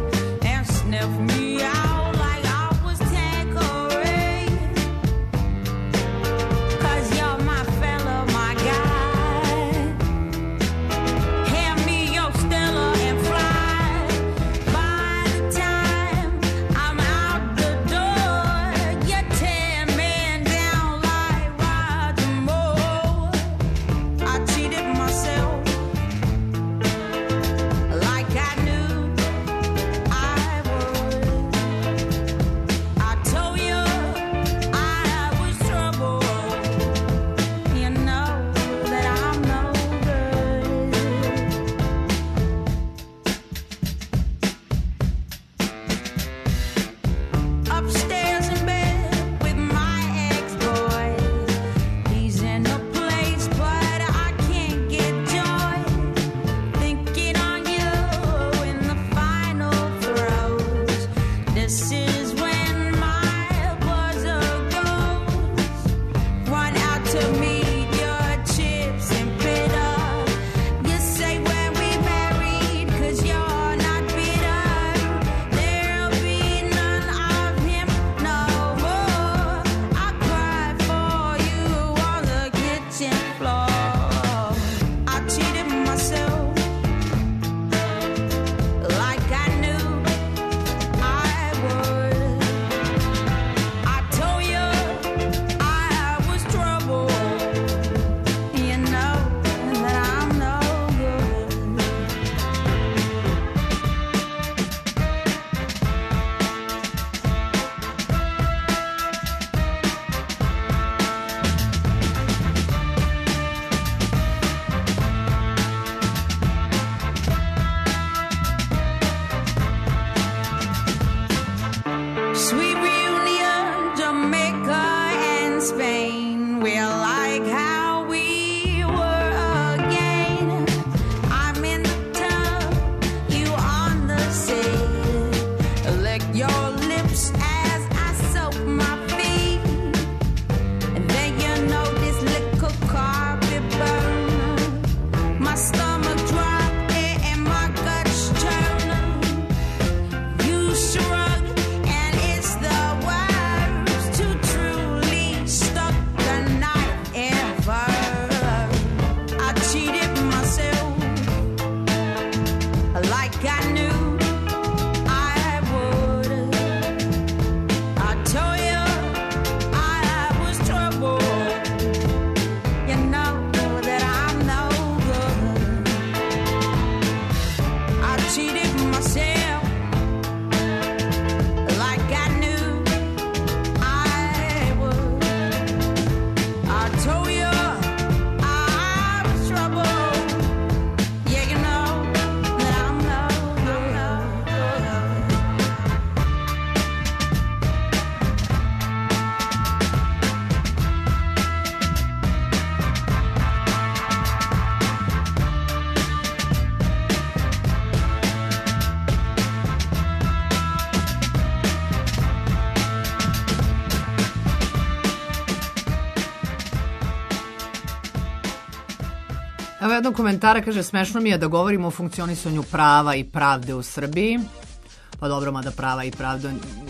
Evo jednog komentara, kaže, smešno mi je da govorimo o funkcionisanju prava i pravde u Srbiji. Pa dobro, mada prava i pravda,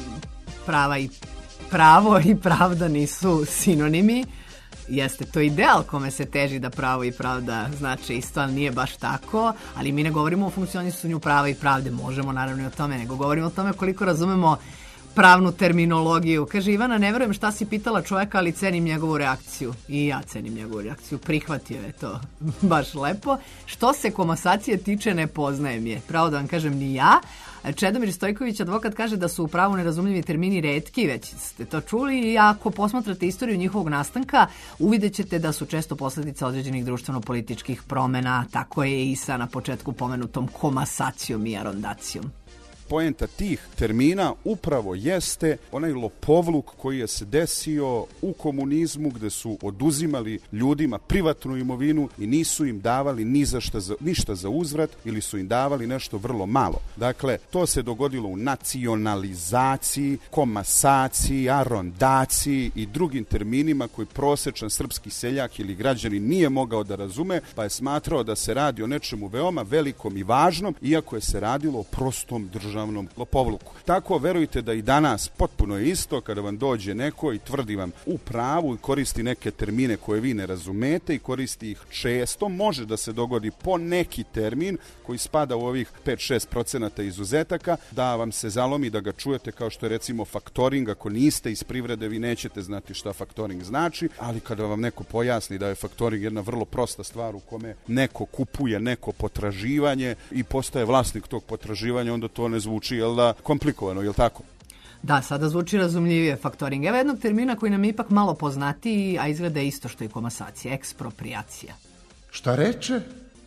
prava i pravo i pravda nisu sinonimi. Jeste to ideal kome se teži da pravo i pravda znači isto, ali nije baš tako. Ali mi ne govorimo o funkcionisanju prava i pravde, možemo naravno i o tome, nego govorimo o tome koliko razumemo pravnu terminologiju. Kaže, Ivana, ne verujem šta si pitala čoveka, ali cenim njegovu reakciju. I ja cenim njegovu reakciju. Prihvatio je to baš lepo. Što se komasacije tiče, ne poznajem je. Pravo da vam kažem, ni ja. Čedomir Stojković, advokat, kaže da su u pravu nerazumljivi termini retki, već ste to čuli, i ako posmatrate istoriju njihovog nastanka, uvidjet ćete da su često posljedica određenih društveno-političkih promjena. Tako je i sa na početku pomenutom komasacijom i arondacijom. Poenta tih termina upravo jeste onaj lopovluk koji je se desio u komunizmu, gde su oduzimali ljudima privatnu imovinu i nisu im davali ni za šta za, ništa za uzvrat, ili su im davali nešto vrlo malo. Dakle, to se dogodilo u nacionalizaciji, komasaciji, arondaciji i drugim terminima koji prosječan srpski seljak ili građanin nije mogao da razume, pa je smatrao da se radi o nečemu veoma velikom i važnom, iako je se radilo o prostom državnom lopovluku. Tako, verujte da i danas potpuno je isto kada vam dođe neko i tvrdi vam u pravu i koristi neke termine koje vi ne razumete i koristi ih često, može da se dogodi po neki termin koji spada u ovih pet do šest procenata izuzetaka, da vam se zalomi da ga čujete, kao što je recimo faktoring. Ako niste iz privrede, vi nećete znati šta faktoring znači, ali kada vam neko pojasni da je faktoring jedna vrlo prosta stvar u kome neko kupuje neko potraživanje i postaje vlasnik tog potraživanja, onda to ne zvuči, jel da, komplikovano, jel tako? Da, sada zvuči razumljivije faktoring. Evo jednog termina koji nam je ipak malo poznatiji, a izgleda isto što i komasacija, ekspropriacija. Šta reče?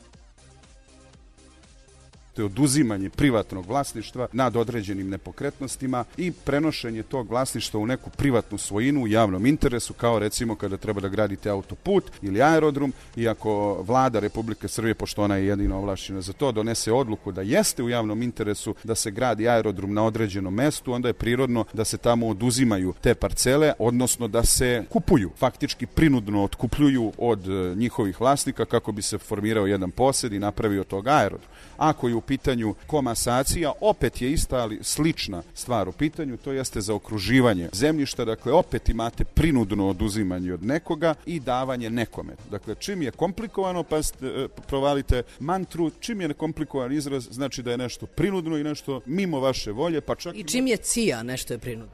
To je oduzimanje privatnog vlasništva nad određenim nepokretnostima i prenošenje tog vlasništva u neku privatnu svojinu u javnom interesu, kao recimo kada treba da gradite autoput ili aerodrom, i ako vlada Republike Srbije, pošto ona je jedino ovlašćena za to, donese odluku da jeste u javnom interesu da se gradi aerodrom na određenom mestu, onda je prirodno da se tamo oduzimaju te parcele, odnosno da se kupuju, faktički prinudno otkupljuju od njihovih vlasnika kako bi se formirao jedan posed i napravio tog aerodrom. Ako je u pitanju komasacija, opet je ista, ali slična stvar u pitanju, to jeste zaokruživanje zemljišta, dakle opet imate prinudno oduzimanje od nekoga i davanje nekome. Dakle, čim je komplikovano, pa ste, provalite mantru, čim je nekomplikovan izraz, znači da je nešto prinudno i nešto mimo vaše volje, pa čak... I čim je cija, nešto je prinudno.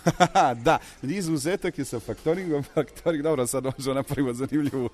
Da, izuzetak je sa faktoringom, faktoring, dobro, sad možemo napraviti zanimljivu,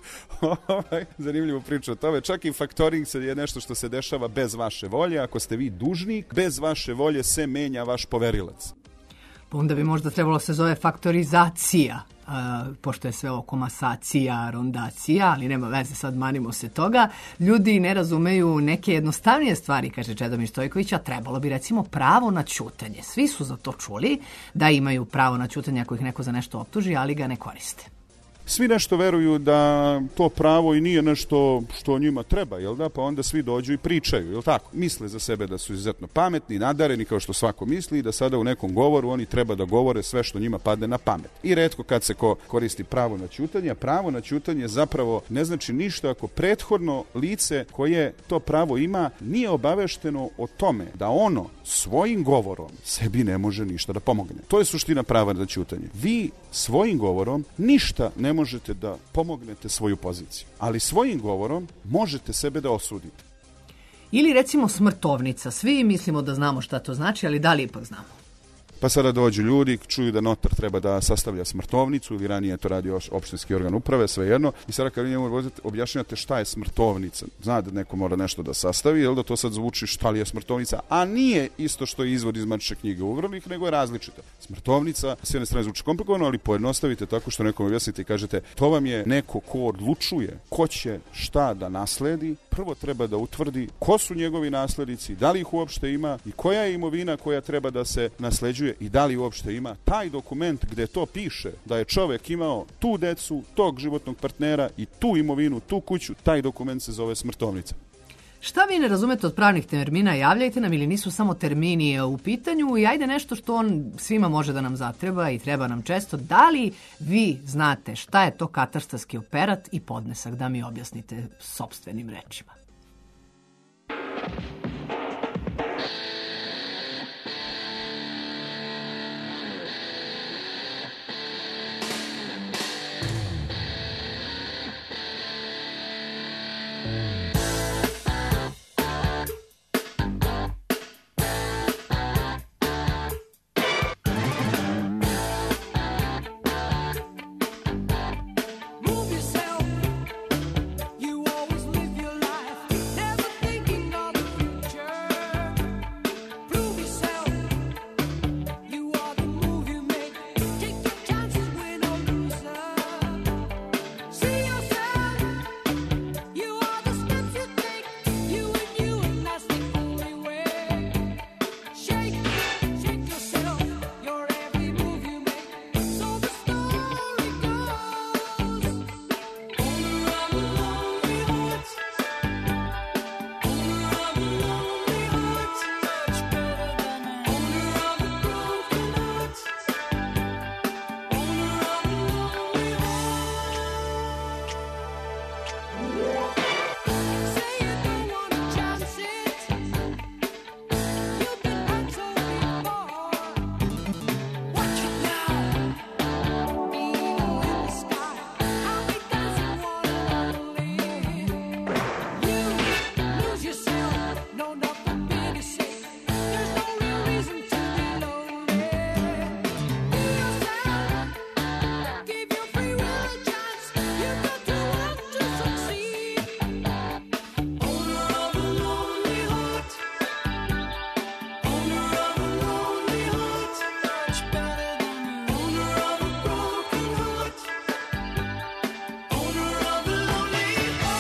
zanimljivu priču o tome, čak i faktoring je nešto što se dešava bez vaše volje. Ako ste vi dužnik, bez vaše volje se menja vaš poverilac. Pa onda bi možda trebalo se zove faktorizacija, uh, pošto je sve ovo komasacija, rondacija, ali nema veze, sad manimo se toga. Ljudi ne razumeju neke jednostavnije stvari, kaže Čedomir Stojković, a trebalo bi recimo pravo na ćutanje. Svi su za to čuli da imaju pravo na ćutanje ako ih neko za nešto optuži, ali ga ne koriste. Svi nešto veruju da to pravo i nije nešto što njima treba, jel da? Pa onda svi dođu i pričaju, jel tako? Misle za sebe da su izuzetno pametni, nadareni, kao što svako misli, i da sada u nekom govoru oni treba da govore sve što njima padne na pamet. I retko kad se ko koristi pravo na ćutanje, pravo na ćutanje zapravo ne znači ništa ako prethodno lice koje to pravo ima nije obavešteno o tome da ono svojim govorom sebi ne može ništa da pomogne. To je suština prava na ćutanje. Vi svojim govorom ništa ne možete da pomognete svoju poziciju, ali svojim govorom možete sebe da osudite. Ili recimo smrtovnica. Svi mislimo da znamo šta to znači, ali da li ipak znamo? Pa sada dođu ljudi, čuju da notar treba da sastavlja smrtovnicu, ili ranije je to radio opštinski organ uprave, svejedno, i sada kad vi njemu objašnjate šta je smrtovnica, zna da neko mora nešto da sastavi, jel da to sad zvuči šta li je smrtovnica, a nije isto što je izvod iz matične knjige umrlih, nego je različita. Smrtovnica s jedne strane zvuči komplikovano, ali pojednostavite tako što nekom objasnite i kažete, to vam je neko ko odlučuje ko će šta da nasledi, prvo treba da utvrdi ko su njegovi naslednici, da li ih uopšte ima i koja je imovina koja treba da se nasleđuje i da li uopšte ima taj dokument gde to piše da je čovek imao tu decu, tog životnog partnera i tu imovinu, tu kuću, taj dokument se zove smrtovnica. Šta vi ne razumete od pravnih termina, javljajte nam, ili nisu samo termini u pitanju i ajde nešto što on svima može da nam zatreba i treba nam često. Da li vi znate šta je to katastarski operat i podnesak? Da mi objasnite sopstvenim rečima. Move yourself. You always live your life, never thinking of the future. Prove yourself. You are the move you make. Take your chances, win or loser. See yourself. You are the steps you take. You and you, and that's the only way. Shake, shake yourself. Your every move you make. So the story goes. Owner of a lonely heart. Owner of a lonely heart. Much better than an owner of a broken heart. Owner of a lonely heart. Say you don't wanna chance it. You've been hurt so before. Watch it now. Eagle in the sky. How he doesn't wanna leave. You lose yourself. No, nothing big is safe. There's no real reason to be lonely. Be yourself. Give your free will a chance. You got to want to succeed. Owner of a lonely heart. Owner of a lonely heart. Much better than an owner of a broken heart. Owner of a lonely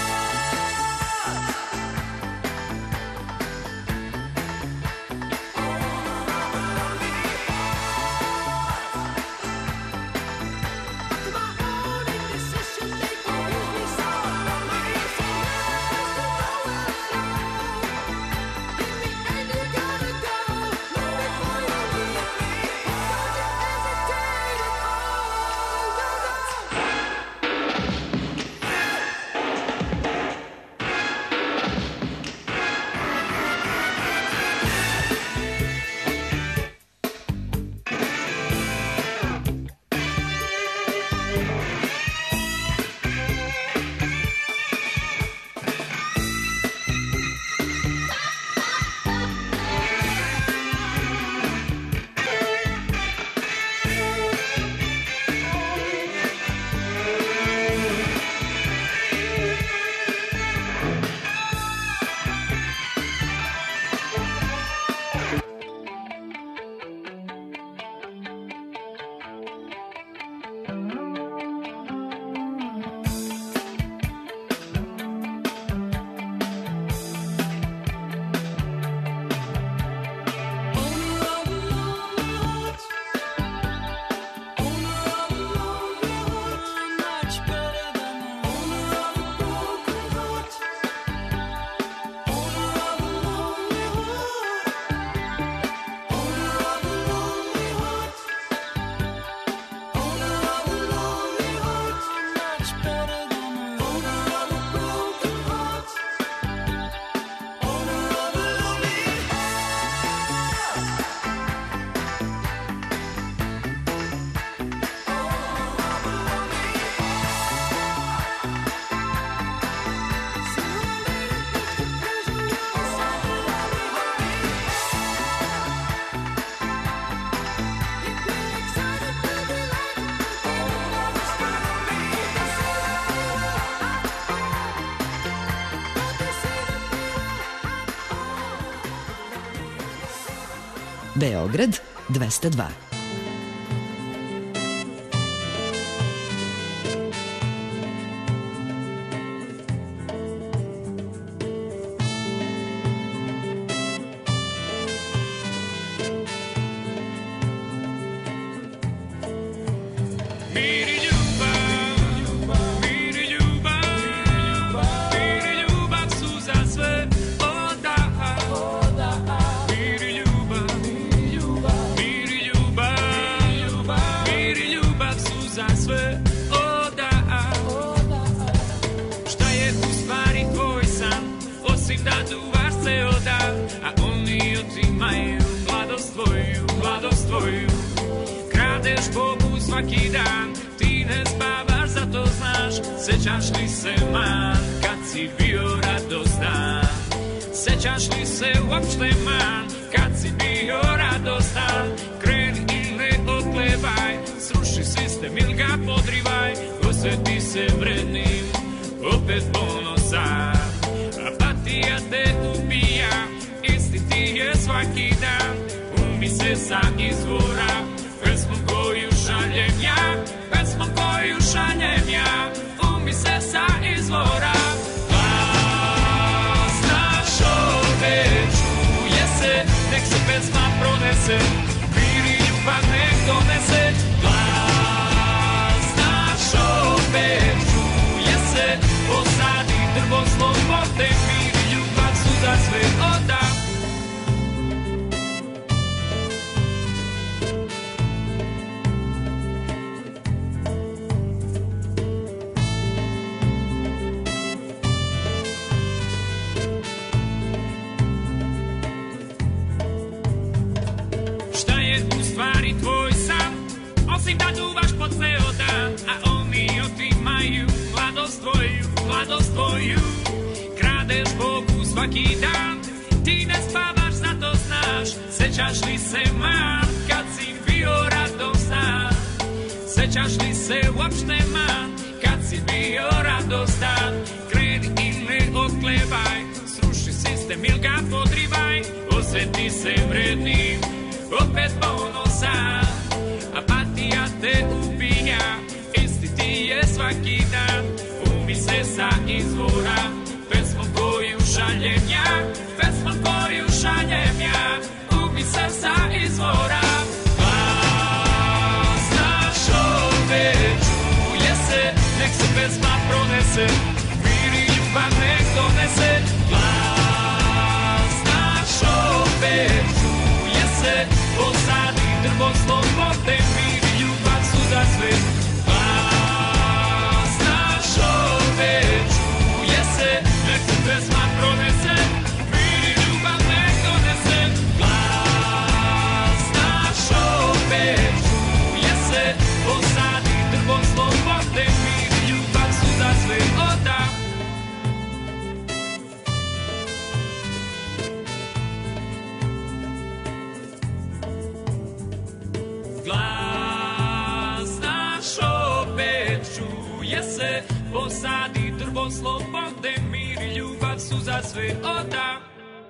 Beograd dvesta dva. Miri ljubav, miri ljubav su za sve. tvoju. Kradeš Bogu svaki dan, ti ne spavaš, zato znaš. Sećaš li se, man, kad si bio radostan? Sećaš li se uopšte, man, kad si bio radostan? Kreni i ne odglevaj, sruši sistem ili ga podrivaj. Osveti se vrednim, opet ponosan. Apatija te ubija, isti ti je svaki dan. Umi se sa izvora, pesmu koju šaljem ja, pesmu koju šaljem ja. Umi se sa izvora. Glas naš opet čuje se, nek se pesma pronese, mir i ljubav nek donese. Glas naš opet čuje se, posadi drvo slobode, mir i ljubav su za sve oda. Tvoj san, osim da duvaš po ceo dan, a oni otimaju mladost tvoju, mladost tvoju. Kradeš Bogu svaki dan, ti ne spavaš, zato znaš. Sećaš li se, man, kad si bio radostan? Sećaš li se uopšte, man, kad si bio radostan? Kreni i ne odglevaj, sruši sistem ili ga podrivaj. Osveti se vrednim, opet ponosan. Apatija te ubija, isti ti je svaki dan. Umi se sa izvora, pesmom koju šaljem ja, pesmom koju šaljem ja. Umi se sa izvora. Glas naš opet čuje se, nek se pesma pronese, mir i ljubav nek donese. Glas naš opet čuje se, posadi drvo slobode, mir i ljubav su za sve. Glas naš opet čuje se, nek se pesma pronese, mir i ljubav nek donese. Glas naš opet čuje se, posadi drvo slobode, mir i ljubav su za sve oda. Glas naš opet čuje se, posadi drvo slobode, mir i ljubav su za sve oda.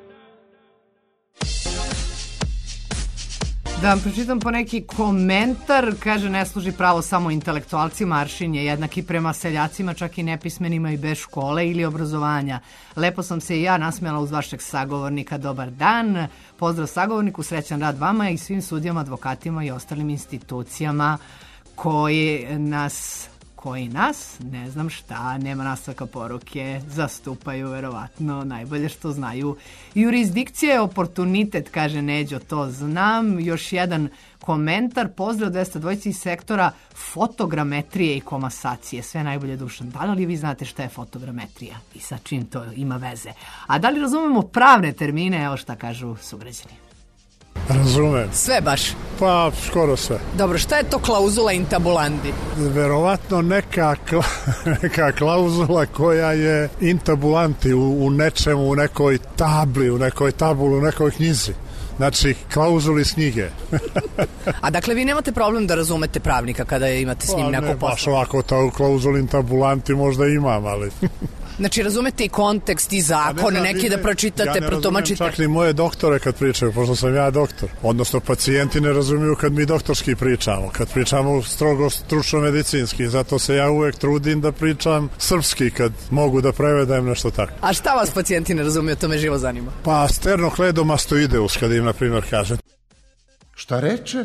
Da vam pročitam po neki komentar, kaže ne služi pravo samo intelektualcima, aršin je jednaki prema seljacima, čak i nepismenima i bez škole ili obrazovanja. Lepo sam se i ja nasmijala uz vašeg sagovornika, dobar dan, pozdrav sagovorniku, srećan rad vama i svim sudijama, advokatima i ostalim institucijama koji nas koji nas, ne znam šta, nema nastavka poruke, zastupaju verovatno najbolje što znaju. Jurisdikcija je oportunitet, kaže Neđo, to znam. Još jedan komentar, pozdrav dvesta dvojici iz sektora fotogrametrije i komasacije. Sve najbolje, Dušan. Da li vi znate šta je fotogrametrija i sa čim to ima veze? A da li razumemo pravne termine? Evo šta kažu sugrađani. Razumem. Sve baš? Pa, skoro sve. Dobro, šta je to klauzula in tabulandi? Verovatno neka, kla, neka klauzula koja je in tabulanti u, u nečemu, u nekoj tabli, u nekoj tabulu, u nekoj knjizi. Znači, klauzuli s knjige. A dakle, vi nemate problem da razumete pravnika kada imate s njim pa, neko ne, posao? Baš ovako, ta u klauzuli in tabulanti možda imam, ali... Znači, razumete i kontekst i zakon, ne, neki ne, da pročitate, ja protumačite. Ja ne razumijem čak ni moje doktore kad pričaju, pošto sam ja doktor. Odnosno, pacijenti ne razumiju kad mi doktorski pričamo, kad pričamo strogo stručno-medicinski. Zato se ja uvek trudim da pričam srpski kad mogu da prevedem nešto tako. A šta vas pacijenti ne razumiju, to me živo zanima? Pa sternokleidomastoideus, kad im, na primjer, kaže. Šta reče?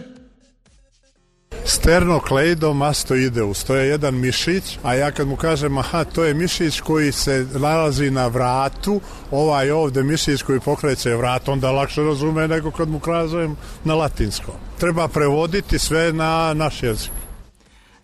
Sternokleidomastoideus, to je jedan mišić, a ja kad mu kažem, aha, to je mišić koji se nalazi na vratu, ovaj ovde mišić koji pokreće vrat, onda lakše razume nego kad mu kažem na latinskom. Treba prevoditi sve na naš jezik.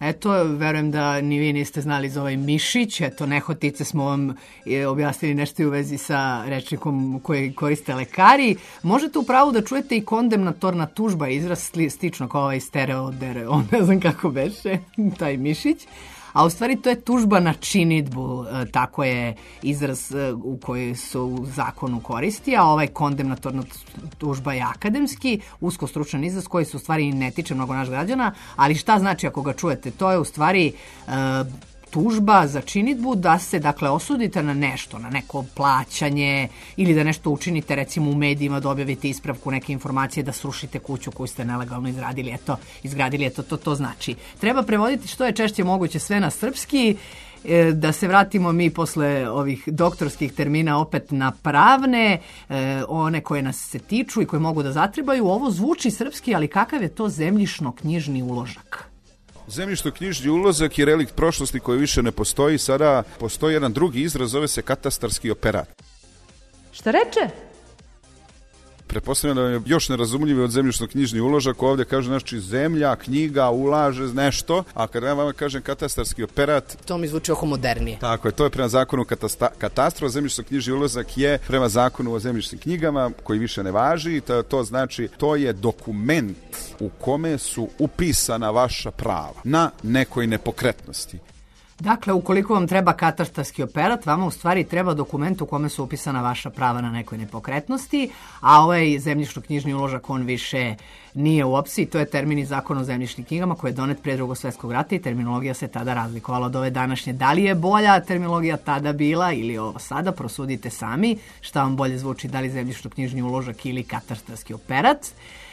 Eto, verujem da ni vi niste znali za ovaj mišić. Eto, nehotice smo vam e, objasnili nešto u vezi sa rečnikom koji koriste lekari. Možete upravo da čujete i kondemnatorna tužba, izraz sli- stično kao ovaj stereo, dereo, ne znam kako beše, taj mišić. A u stvari to je tužba na činidbu, e, tako je izraz e, u koji se u zakonu koristi, a ovaj kondemnatorna tužba je akademski, usko stručan izraz koji se u stvari ne tiče mnogo naših građana, ali šta znači ako ga čujete? To je u stvari e, tužba za činidbu da se, dakle, osudite na nešto, na neko plaćanje ili da nešto učinite, recimo u medijima, da objavite ispravku neke informacije, da srušite kuću koju ste nelegalno izradili, eto, izgradili, eto, to, to znači. Treba prevoditi što je češće moguće sve na srpski, e, da se vratimo mi posle ovih doktorskih termina opet na pravne, e, one koje nas se tiču i koje mogu da zatrebaju. Ovo zvuči srpski, ali kakav je to zemljišno-knjižni uložak? Zemljišno-knjižni ulazak je relikt prošlosti koji više ne postoji. Sada postoji jedan drugi izraz, zove se katastarski operat. Šta reče? Pretpostavljam da je još nerazumljivi od zemljišno-knjižni uložak. Ovdje kaže, znači, zemlja, knjiga, ulaže nešto, a kad ja vama kažem katastarski operat... To mi zvuči oko modernije. Tako je, to je prema zakonu katasta, katastra, zemljišno-knjižni ulazak je prema zakonu o zemljišnim knjigama, koji više ne važi, to, to znači, to je dokument u kome su upisana vaša prava na nekoj nepokretnosti. Dakle, ukoliko vam treba katastarski operat, vama u stvari treba dokument u kome su upisana vaša prava na nekoj nepokretnosti, a ovaj zemljišno-knjižni uložak, on više nije u opciji. To je termin iz zakona o zemljišnim knjigama koji je donet pre Drugog svjetskog rata i terminologija se tada razlikovala od ove današnje. Da li je bolja terminologija tada bila ili ovo sada, prosudite sami šta vam bolje zvuči, da li zemljišno-knjižni uložak ili katastarski operat.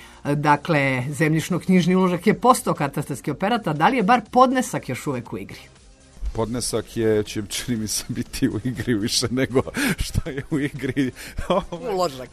Dakle, zemljišno-knjižni uložak je postao katastarski operat, a da li je bar podnesak još uvek u igri? Podnesak je, će, čini mi se, biti u igri više nego što je u igri uložak.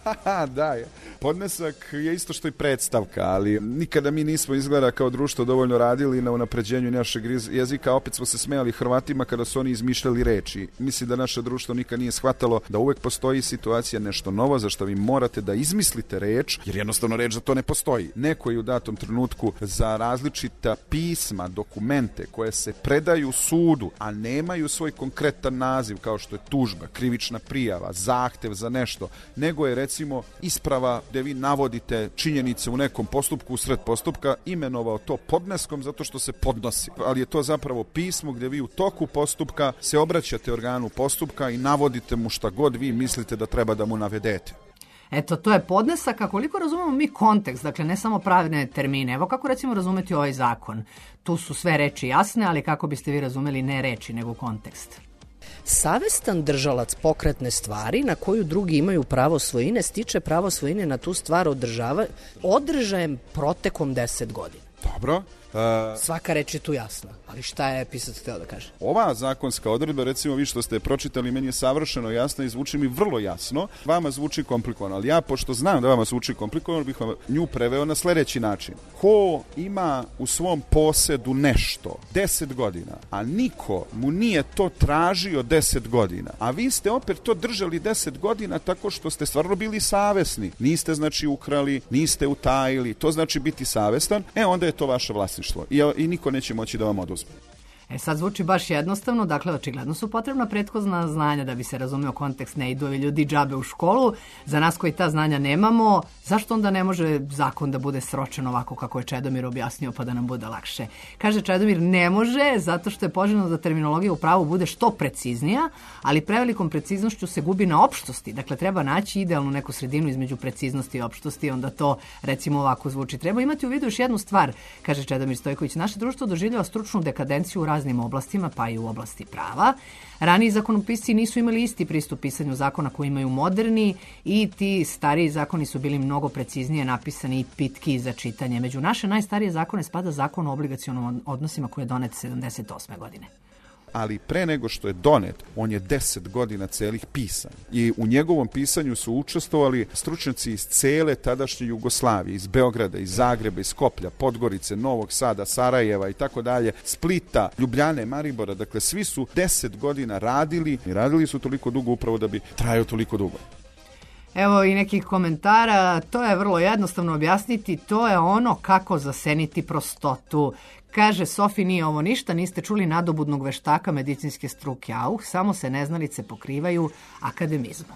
Da, je. Podnesak je isto što i predstavka, ali nikada mi nismo izgleda kao društvo dovoljno radili na unapređenju našeg jezika. Opet smo se smejali Hrvatima kada su oni izmišljali reči. Mislim da naše društvo nikad nije shvatalo da uvek postoji situacija, nešto novo za što vi morate da izmislite reč, jer jednostavno reč za to ne postoji. Neko je u datom trenutku za različita pisma, dokumente koje se predaju sudu, a nemaju svoj konkretan naziv kao što je tužba, krivična prijava, zahtev za nešto, nego je recimo isprava gde vi navodite činjenice u nekom postupku, u sred postupka, imenovao to podneskom zato što se podnosi. Ali je to zapravo pismo gde vi u toku postupka se obraćate organu postupka i navodite mu šta god vi mislite da treba da mu navedete. Eto, to je podnesak, a koliko razumemo mi kontekst, dakle ne samo pravne termine. Evo kako recimo razumeti ovaj zakon. Tu su sve reči jasne, ali kako biste vi razumeli ne reči, nego kontekst? Savestan držalac pokretne stvari na koju drugi imaju pravo svojine stiče pravo svojine na tu stvar održava održajem protekom deset godina. Dobro. Uh, Svaka reč je tu jasna, ali šta je pisac hteo da kaže? Ova zakonska odredba, recimo vi što ste je pročitali, meni je savršeno jasna i zvuči mi vrlo jasno. Vama zvuči komplikovano, ali ja, pošto znam da vama zvuči komplikovano, bih vam nju preveo na sljedeći način. Ko ima u svom posedu nešto deset godina, a niko mu nije to tražio deset godina, a vi ste opet to držali deset godina tako što ste stvarno bili savesni. Niste, znači, ukrali, niste utajili, to znači biti savestan, e onda je to vaše vlasništvo. I, I niko neće moći da vam oduzme. E sad zvuči baš jednostavno, dakle očigledno su potrebna prethodna znanja da bi se razumio kontekst, ne idu ljudi džabe u školu, za nas koji ta znanja nemamo, zašto onda ne može zakon da bude sročen ovako kako je Čedomir objasnio pa da nam bude lakše? Kaže Čedomir ne može zato što je poželjno da terminologija u pravu bude što preciznija, ali prevelikom preciznošću se gubi na opštosti, dakle treba naći idealnu neku sredinu između preciznosti i opštosti, onda to recimo ovako zvuči. Treba imati u vidu još jednu stvar, kaže Čedomir Stojković, naše društvo doživljava stručnu dekadenciju u raznim oblastima, pa i u oblasti prava. Raniji zakonopisci nisu imali isti pristup pisanju zakona koji imaju moderni i ti stariji zakoni su bili mnogo preciznije napisani i pitki za čitanje. Među naše najstarije zakone spada zakon o obligacionim odnosima koji je donet sedamdeset osme godine. Ali pre nego što je donet, on je deset godina celih pisan. I u njegovom pisanju su učestvovali stručnjaci iz cele tadašnje Jugoslavije, iz Beograda, iz Zagreba, iz Skoplja, Podgorice, Novog Sada, Sarajeva i tako dalje, Splita, Ljubljane, Maribora. Dakle, svi su deset godina radili i radili su toliko dugo upravo da bi trajao toliko dugo. Evo i nekih komentara, to je vrlo jednostavno objasniti, to je ono kako zaseniti prostotu. Kaže, Sofi, nije ovo ništa, niste čuli nadobudnog veštaka medicinske struke, auh, samo se neznalice pokrivaju akademizmom.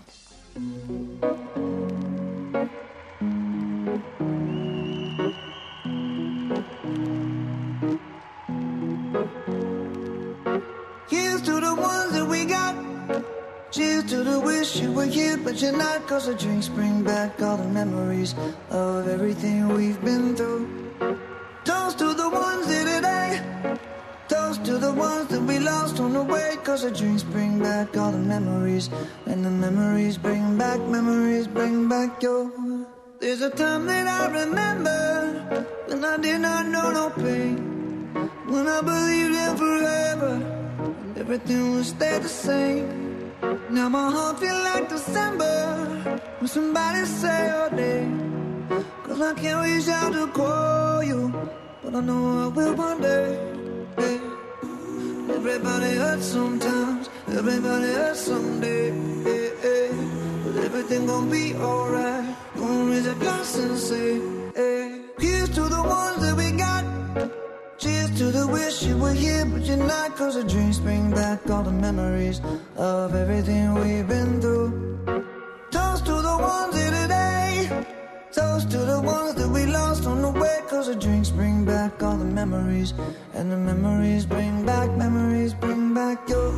Here's to the ones that we got. Cheers to the wish you were here, but you're not. Cause the drinks bring back all the memories of everything we've been through. Toast to the ones here today. Toast to the ones that we lost on the way. Cause the drinks bring back all the memories. And the memories bring back, memories bring back your. There's a time that I remember when I did not know no pain. When I believed in forever, and everything would stay the same. Now my heart feel like December when somebody say your name. Cause I can't reach out to call you, but I know I will one day. Hey. Everybody hurts sometimes, everybody hurts someday. Hey, hey. But everything gon' be alright. Gonna raise a glass and say, hey. Here's to the ones that we got. Cheers to the wish you were here, but you're not. Cause the dreams bring back all the memories of everything we've been through. Toast to the ones here today. Toast to the ones that we lost on the way. Cause the drinks bring back all the memories. And the memories bring back, memories bring back your.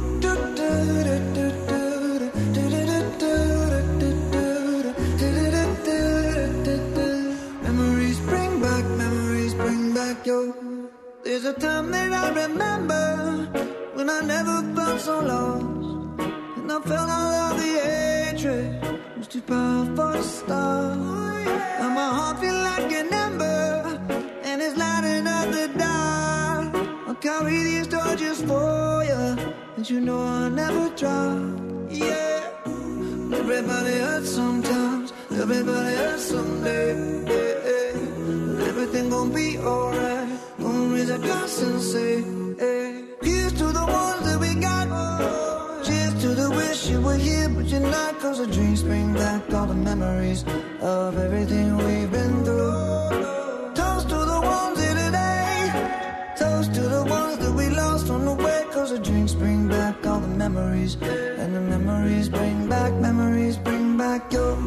Memories bring back, memories bring back your. There's a time that I remember when I never felt so lost. And I felt all of the hatred was too powerful to stop. Now my heart feel like an ember, and it's lighting up the dark. I'll carry these torches for you, and you know I'll never drop. Yeah. Everybody hurts sometimes, everybody hurts someday. Yeah, yeah. Everything gon' be alright. Gonna raise a glass and say, hey. Here's to the ones that we got. Cheers to the wish you were here, but you're not. Cause the dreams bring back all the memories of everything we've been through. Toast to the ones here today. Toast to the ones that we lost on the way. Cause the drinks bring back all the memories. And the memories bring back, memories bring back your.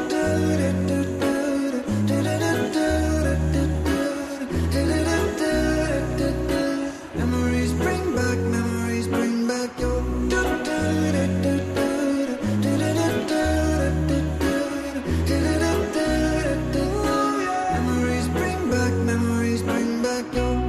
Memories bring back, memories bring back your. Memories bring back, memories bring back your.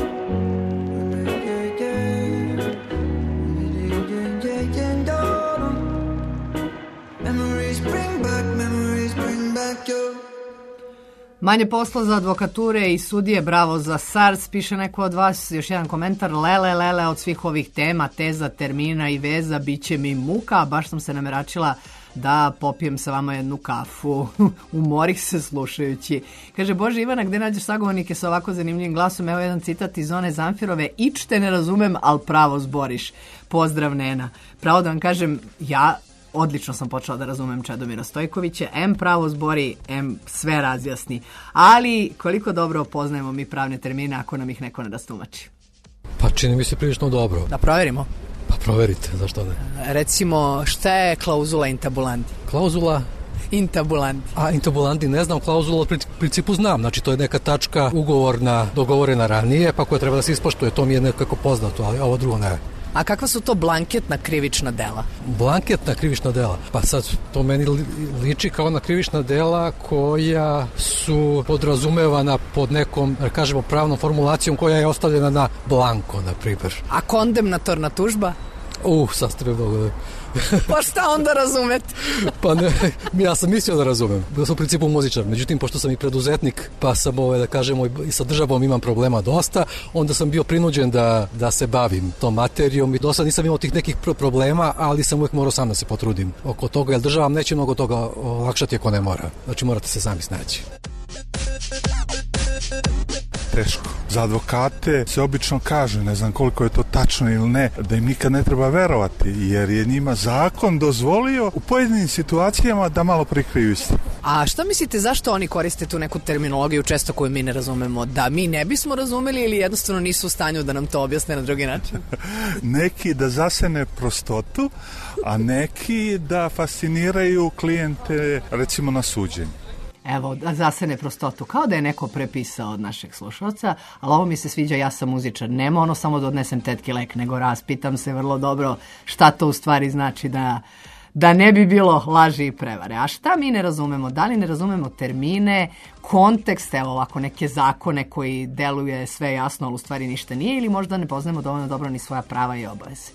Memories bring back, memories bring back your. Manje posla za advokature i sudije, bravo za SARS, piše neko od vas. Još jedan komentar, lele, lele, od svih ovih tema, teza, termina i veza, bit će mi muka, baš sam se nameračila da popijem sa vama jednu kafu. Umorih se slušajući. Kaže, Bože Ivana, gde nađeš sagovornike sa ovako zanimljivim glasom? Evo jedan citat iz one Zamfirove. Ič te ne razumem, al pravo zboriš. Pozdrav, Nena. Pravo da vam kažem, ja odlično sam počela da razumem Čedomira Stojkovića, em pravo zbori, em sve razjasni. Ali koliko dobro poznajemo mi pravne termine ako nam ih neko ne rastumači. Pa čini mi se prilično dobro. Da proverimo? Pa proverite, zašto ne? Recimo, šta je klauzula intabulandi? Klauzula? Intabulandi. A intabulandi ne znam, klauzula u principu znam. Znači to je neka tačka ugovorna, dogovorena ranije, pa koja treba da se ispoštuje. To mi je nekako poznato, ali ovo drugo ne. A kakva su to blanketna krivična dela? Blanketna krivična dela? Pa sad, to meni liči kao na krivična dela koja su podrazumevana pod nekom, da kažemo, pravnom formulacijom koja je ostavljena na blanko, na primjer. A kondemnatorna tužba? Uh, sad ste me mnogo... Pa šta onda razumete? Pa ne, ja sam mislio da razumem. Bio sam u principu muzičar, međutim, pošto sam i preduzetnik, pa sam, ove, da kažemo, i sa državom imam problema dosta, onda sam bio prinuđen da, da se bavim tom materijom i do sad nisam imao tih nekih problema, ali sam uvijek morao sam da se potrudim oko toga, jer država vam neće mnogo toga olakšati ako ne mora. Znači morate se sami snaći. Teško. Za advokate se obično kaže, ne znam koliko je to tačno ili ne, da im nikad ne treba verovati, jer je njima zakon dozvolio u pojedinim situacijama da malo prikriju istinu. A šta mislite, zašto oni koriste tu neku terminologiju često koju mi ne razumemo? Da mi ne bismo razumeli ili jednostavno nisu u stanju da nam to objasne na drugi način? Neki da zasene prostotu, a neki da fasciniraju klijente recimo na suđenju. Evo, da zasene prostotu, kao da je neko prepisao od našeg slušalca, ali ovo mi se sviđa, ja sam muzičar. Nema ono samo da odnesem tetki lek, nego raspitam se vrlo dobro šta to u stvari znači da, da ne bi bilo laži i prevare. A šta mi ne razumemo? Da li ne razumemo termine, kontekst, evo ovako neke zakone koji deluje sve jasno, ali u stvari ništa nije, ili možda ne poznajemo dovoljno dobro ni svoja prava i obaveze?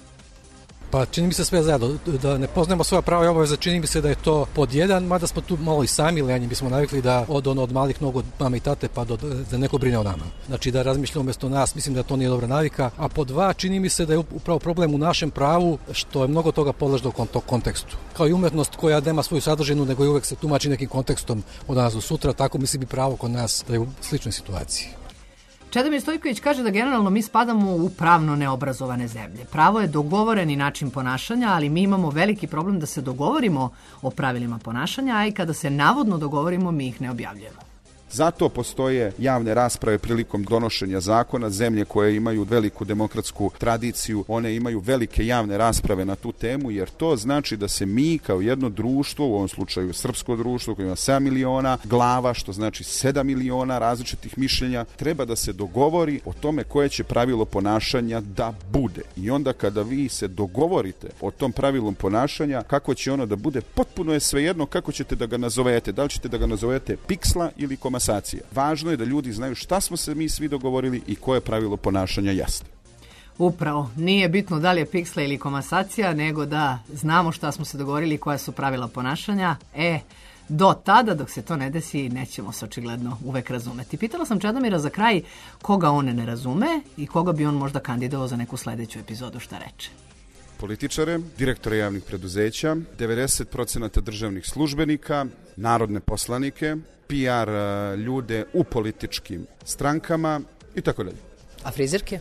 Pa čini mi se sve zajedno, da ne poznajemo svoja prava i obaveze, čini mi se da je to pod jedan, mada smo tu malo i sami lenji, bismo navikli da od, ono, od malih nogu od mame i tate pa do, da neko brine o nama. Znači da razmišljamo umjesto nas, mislim da to nije dobra navika. A pod dva, čini mi se da je upravo problem u našem pravu što je mnogo toga podležno u kontekstu. Kao i umjetnost koja nema svoju sadržinu, nego i uvek se tumači nekim kontekstom od danas do sutra, tako mislim i pravo kod nas da je u sličnoj situaciji. Čedomir Stojković kaže da generalno mi spadamo u pravno neobrazovane zemlje. Pravo je dogovoreni način ponašanja, ali mi imamo veliki problem da se dogovorimo o pravilima ponašanja, a i kada se navodno dogovorimo, mi ih ne objavljujemo. Zato postoje javne rasprave prilikom donošenja zakona. Zemlje koje imaju veliku demokratsku tradiciju, one imaju velike javne rasprave na tu temu, jer to znači da se mi kao jedno društvo, u ovom slučaju srpsko društvo koje ima sedam miliona glava, što znači sedam miliona različitih mišljenja, treba da se dogovori o tome koje će pravilo ponašanja da bude. I onda kada vi se dogovorite o tom pravilom ponašanja, kako će ono da bude, potpuno je svejedno kako ćete da ga nazovete. Da li ćete da ga nazovete piksla ili komasacija. Važno je da ljudi znaju šta smo se mi svi dogovorili i koje pravilo ponašanja jeste. Upravo, nije bitno da li je piksla ili komasacija, nego da znamo šta smo se dogovorili i koja su pravila ponašanja. E, do tada, dok se to ne desi, nećemo se očigledno uvek razumeti. Pitala sam Čedomira za kraj koga on ne razume i koga bi on možda kandidovao za neku sledeću epizodu, šta reče. Političare, direktore javnih preduzeća, devedeset procenata državnih službenika, narodne poslanike, P R ljude u političkim strankama i tako dalje. A frizerke?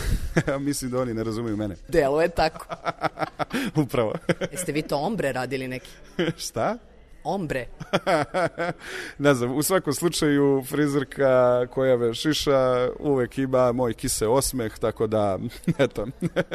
Mislim da oni ne razumeju mene. Delo je tako. Upravo. Jeste vi to ombre radili neki? Šta? Ombre. Ne znam, u svakom slučaju frizerka koja me šiša uvek ima moj kise osmeh, tako da, eto.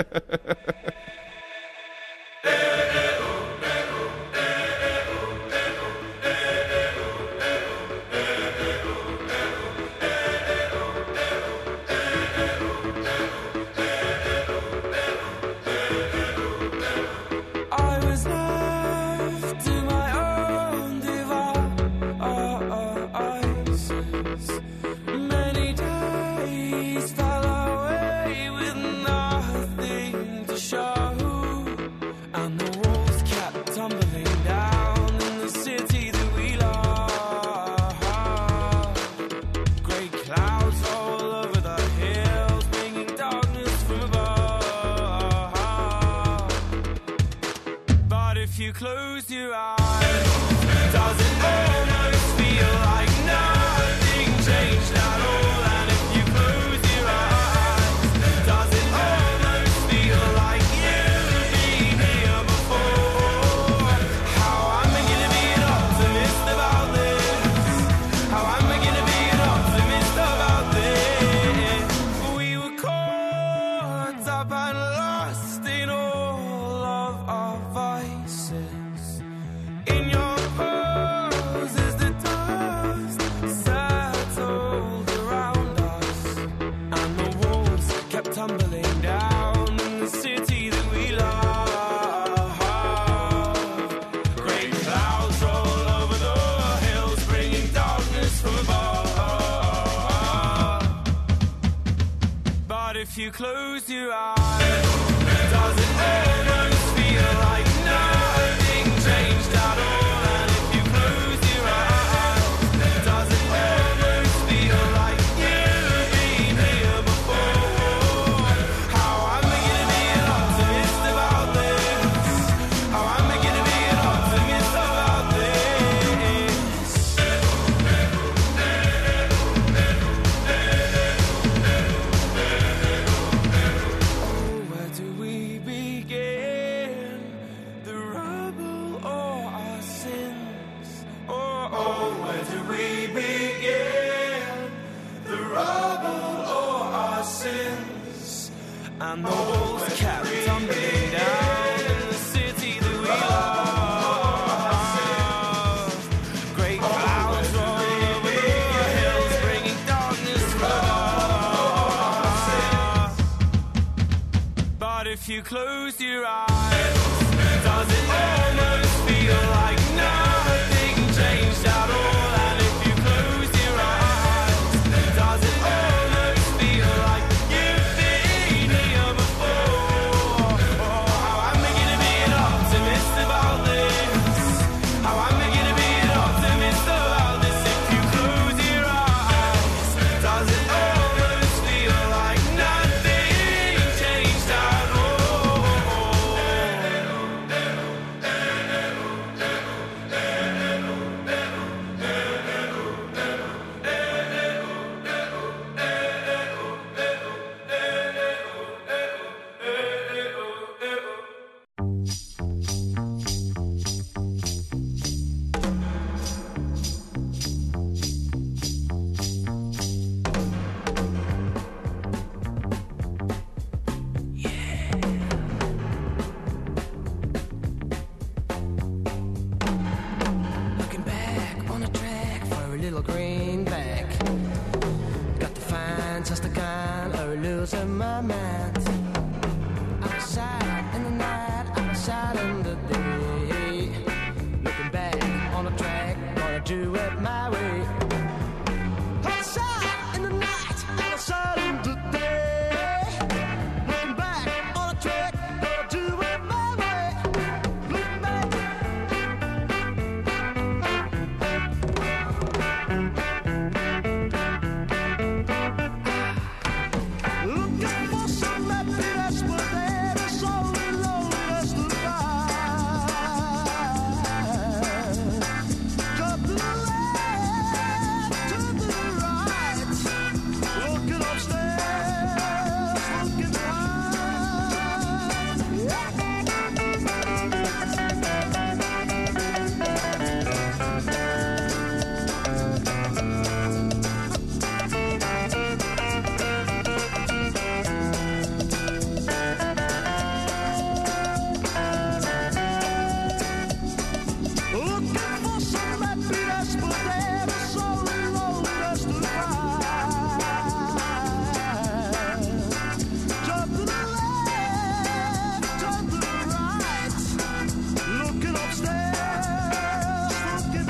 You close your eyes. Does it almost feel like nothing changed at all? And if you close your eyes, does it almost feel like you've been here before? How am I gonna be an optimist about this? How am I gonna be an optimist about this? We were caught up and lost in all of our vices. In your pose as the dust settled around us, and the walls kept tumbling down in the city that we love. Great clouds roll over the hills, bringing darkness from above. But if you close your eyes, does it almost feel like nothing changed at all? And if you close your eyes, does it almost feel like you've been here before? How am I gonna be an optimist about this? How am I gonna be an optimist about this? I know those cats tumbling down in the city that we love. Great clouds roll over the hills, bringing darkness from us. But if you close your eyes, does it almost feel like nothing changed at all? And if you close your eyes, does it almost feel like you've been here before? Oh, how I'm beginning to be an optimist about this. How I'm beginning to be an optimist about this. If you close your eyes, does it almost feel like nothing changed at all? Looking back on a track for a little greenback. Got to find just the kind of losing my mind. Outside in the night, outside in the day. Looking back on a track, gonna do it my way. Outside in the night, outside in the day. Looking back on a track, gonna do it my way. Looking back. Looking for some happiness, but there is only loneliness to find. Cut to the left, to the right. Looking upstairs, looking behind. Looking for some happiness, but there is only loneliness to find. Jump to the left, jump to the right. Looking upstairs, looking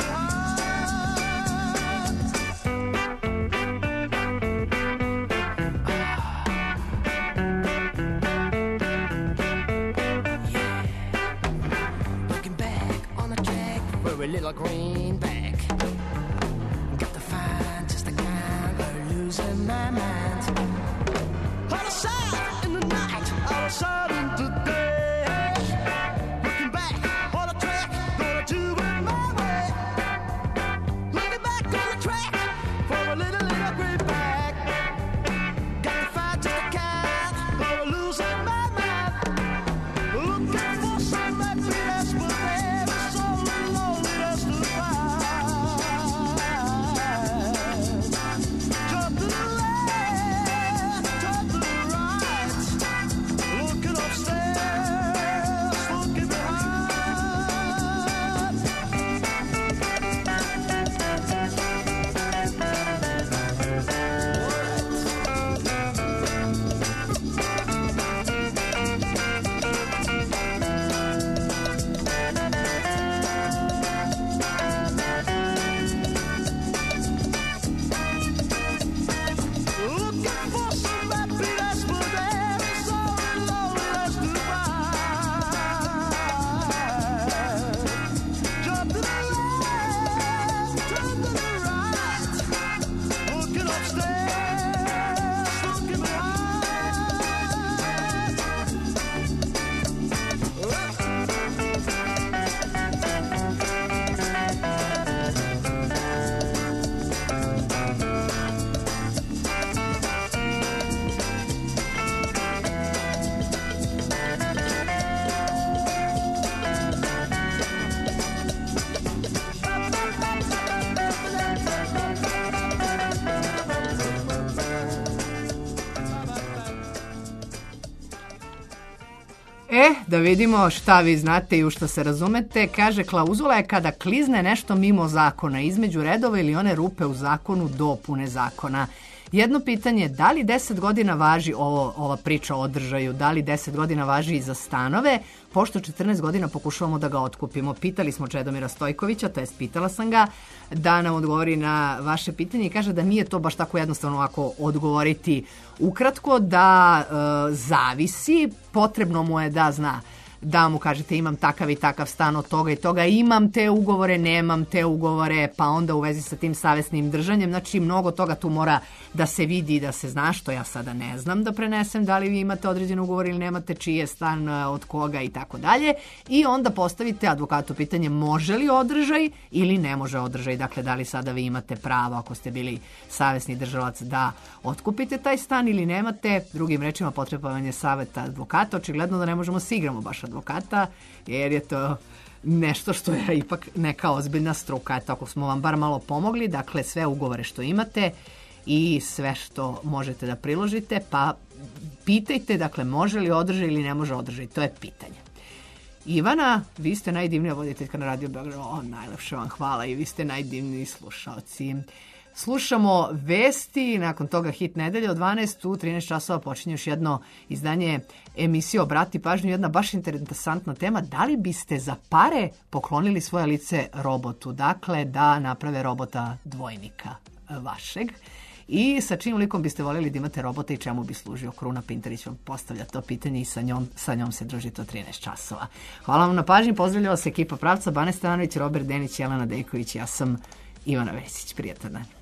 behind. Looking back on the track for a little greenback. Got to find just the kind of losing my mind. Outside in the night, outside in the day. Looking back on the track, gonna do it my way. Looking back on the track for a little, little greenback. Got to find just the kind of losing my mind. Looking for some happiness, but there is only loneliness to find. Jump to the left, E, da vidimo šta vi znate i u što se razumete. Kaže, klauzula je kada klizne nešto mimo zakona, između redova ili one rupe u zakonu dopune zakona. Jedno pitanje, da li deset godina važi ovo, ova priča o održaju, da li deset godina važi i za stanove, pošto četrnaest godina pokušavamo da ga otkupimo. Pitali smo Čedomira Stojkovića, to jest pitala sam ga, da nam odgovori na vaše pitanje i kaže da nije to baš tako jednostavno ovako odgovoriti ukratko, da e, zavisi, potrebno mu je da zna da mu kažete imam takav i takav stan od toga i toga, imam te ugovore, nemam te ugovore, pa onda u vezi sa tim savesnim držanjem, znači mnogo toga tu mora da se vidi i da se zna, što ja sada ne znam da prenesem, da li vi imate određen ugovor ili nemate, čiji je stan, od koga i tako dalje, i onda postavite advokatu pitanje može li održaj ili ne može održaj, dakle da li sada vi imate pravo ako ste bili savesni držalac da otkupite taj stan ili nemate, drugim rečima potreban je savjet advokata, očigledno da ne možemo se igramo baš advokata, jer je to nešto što je ipak neka ozbiljna struka. Eto, ako smo vam bar malo pomogli, dakle sve ugovore što imate i sve što možete da priložite, pa pitajte, dakle, može li održaj ili ne može održaj, to je pitanje. Ivana, vi ste najdivnija voditeljka na Radio Beograd, o, najlepše vam hvala i vi ste najdivniji slušalci. Slušamo vesti, nakon toga hit nedelje od dvanaest u trinaest časova počinje još jedno izdanje emisije Obrati pažnju, jedna baš interesantna tema, da li biste za pare poklonili svoje lice robotu, dakle da naprave robota dvojnika vašeg, i sa čim likom biste voljeli da imate robota i čemu bi služio. Kruna Pintarić vam postavlja to pitanje i sa njom, sa njom se družite od trinaest časova. Hvala vam na pažnji, pozdravljava se ekipa Pravca, Bane Stanović, Robert Denić, Jelena Dejković, ja sam Ivana Vesić, prijatan dan.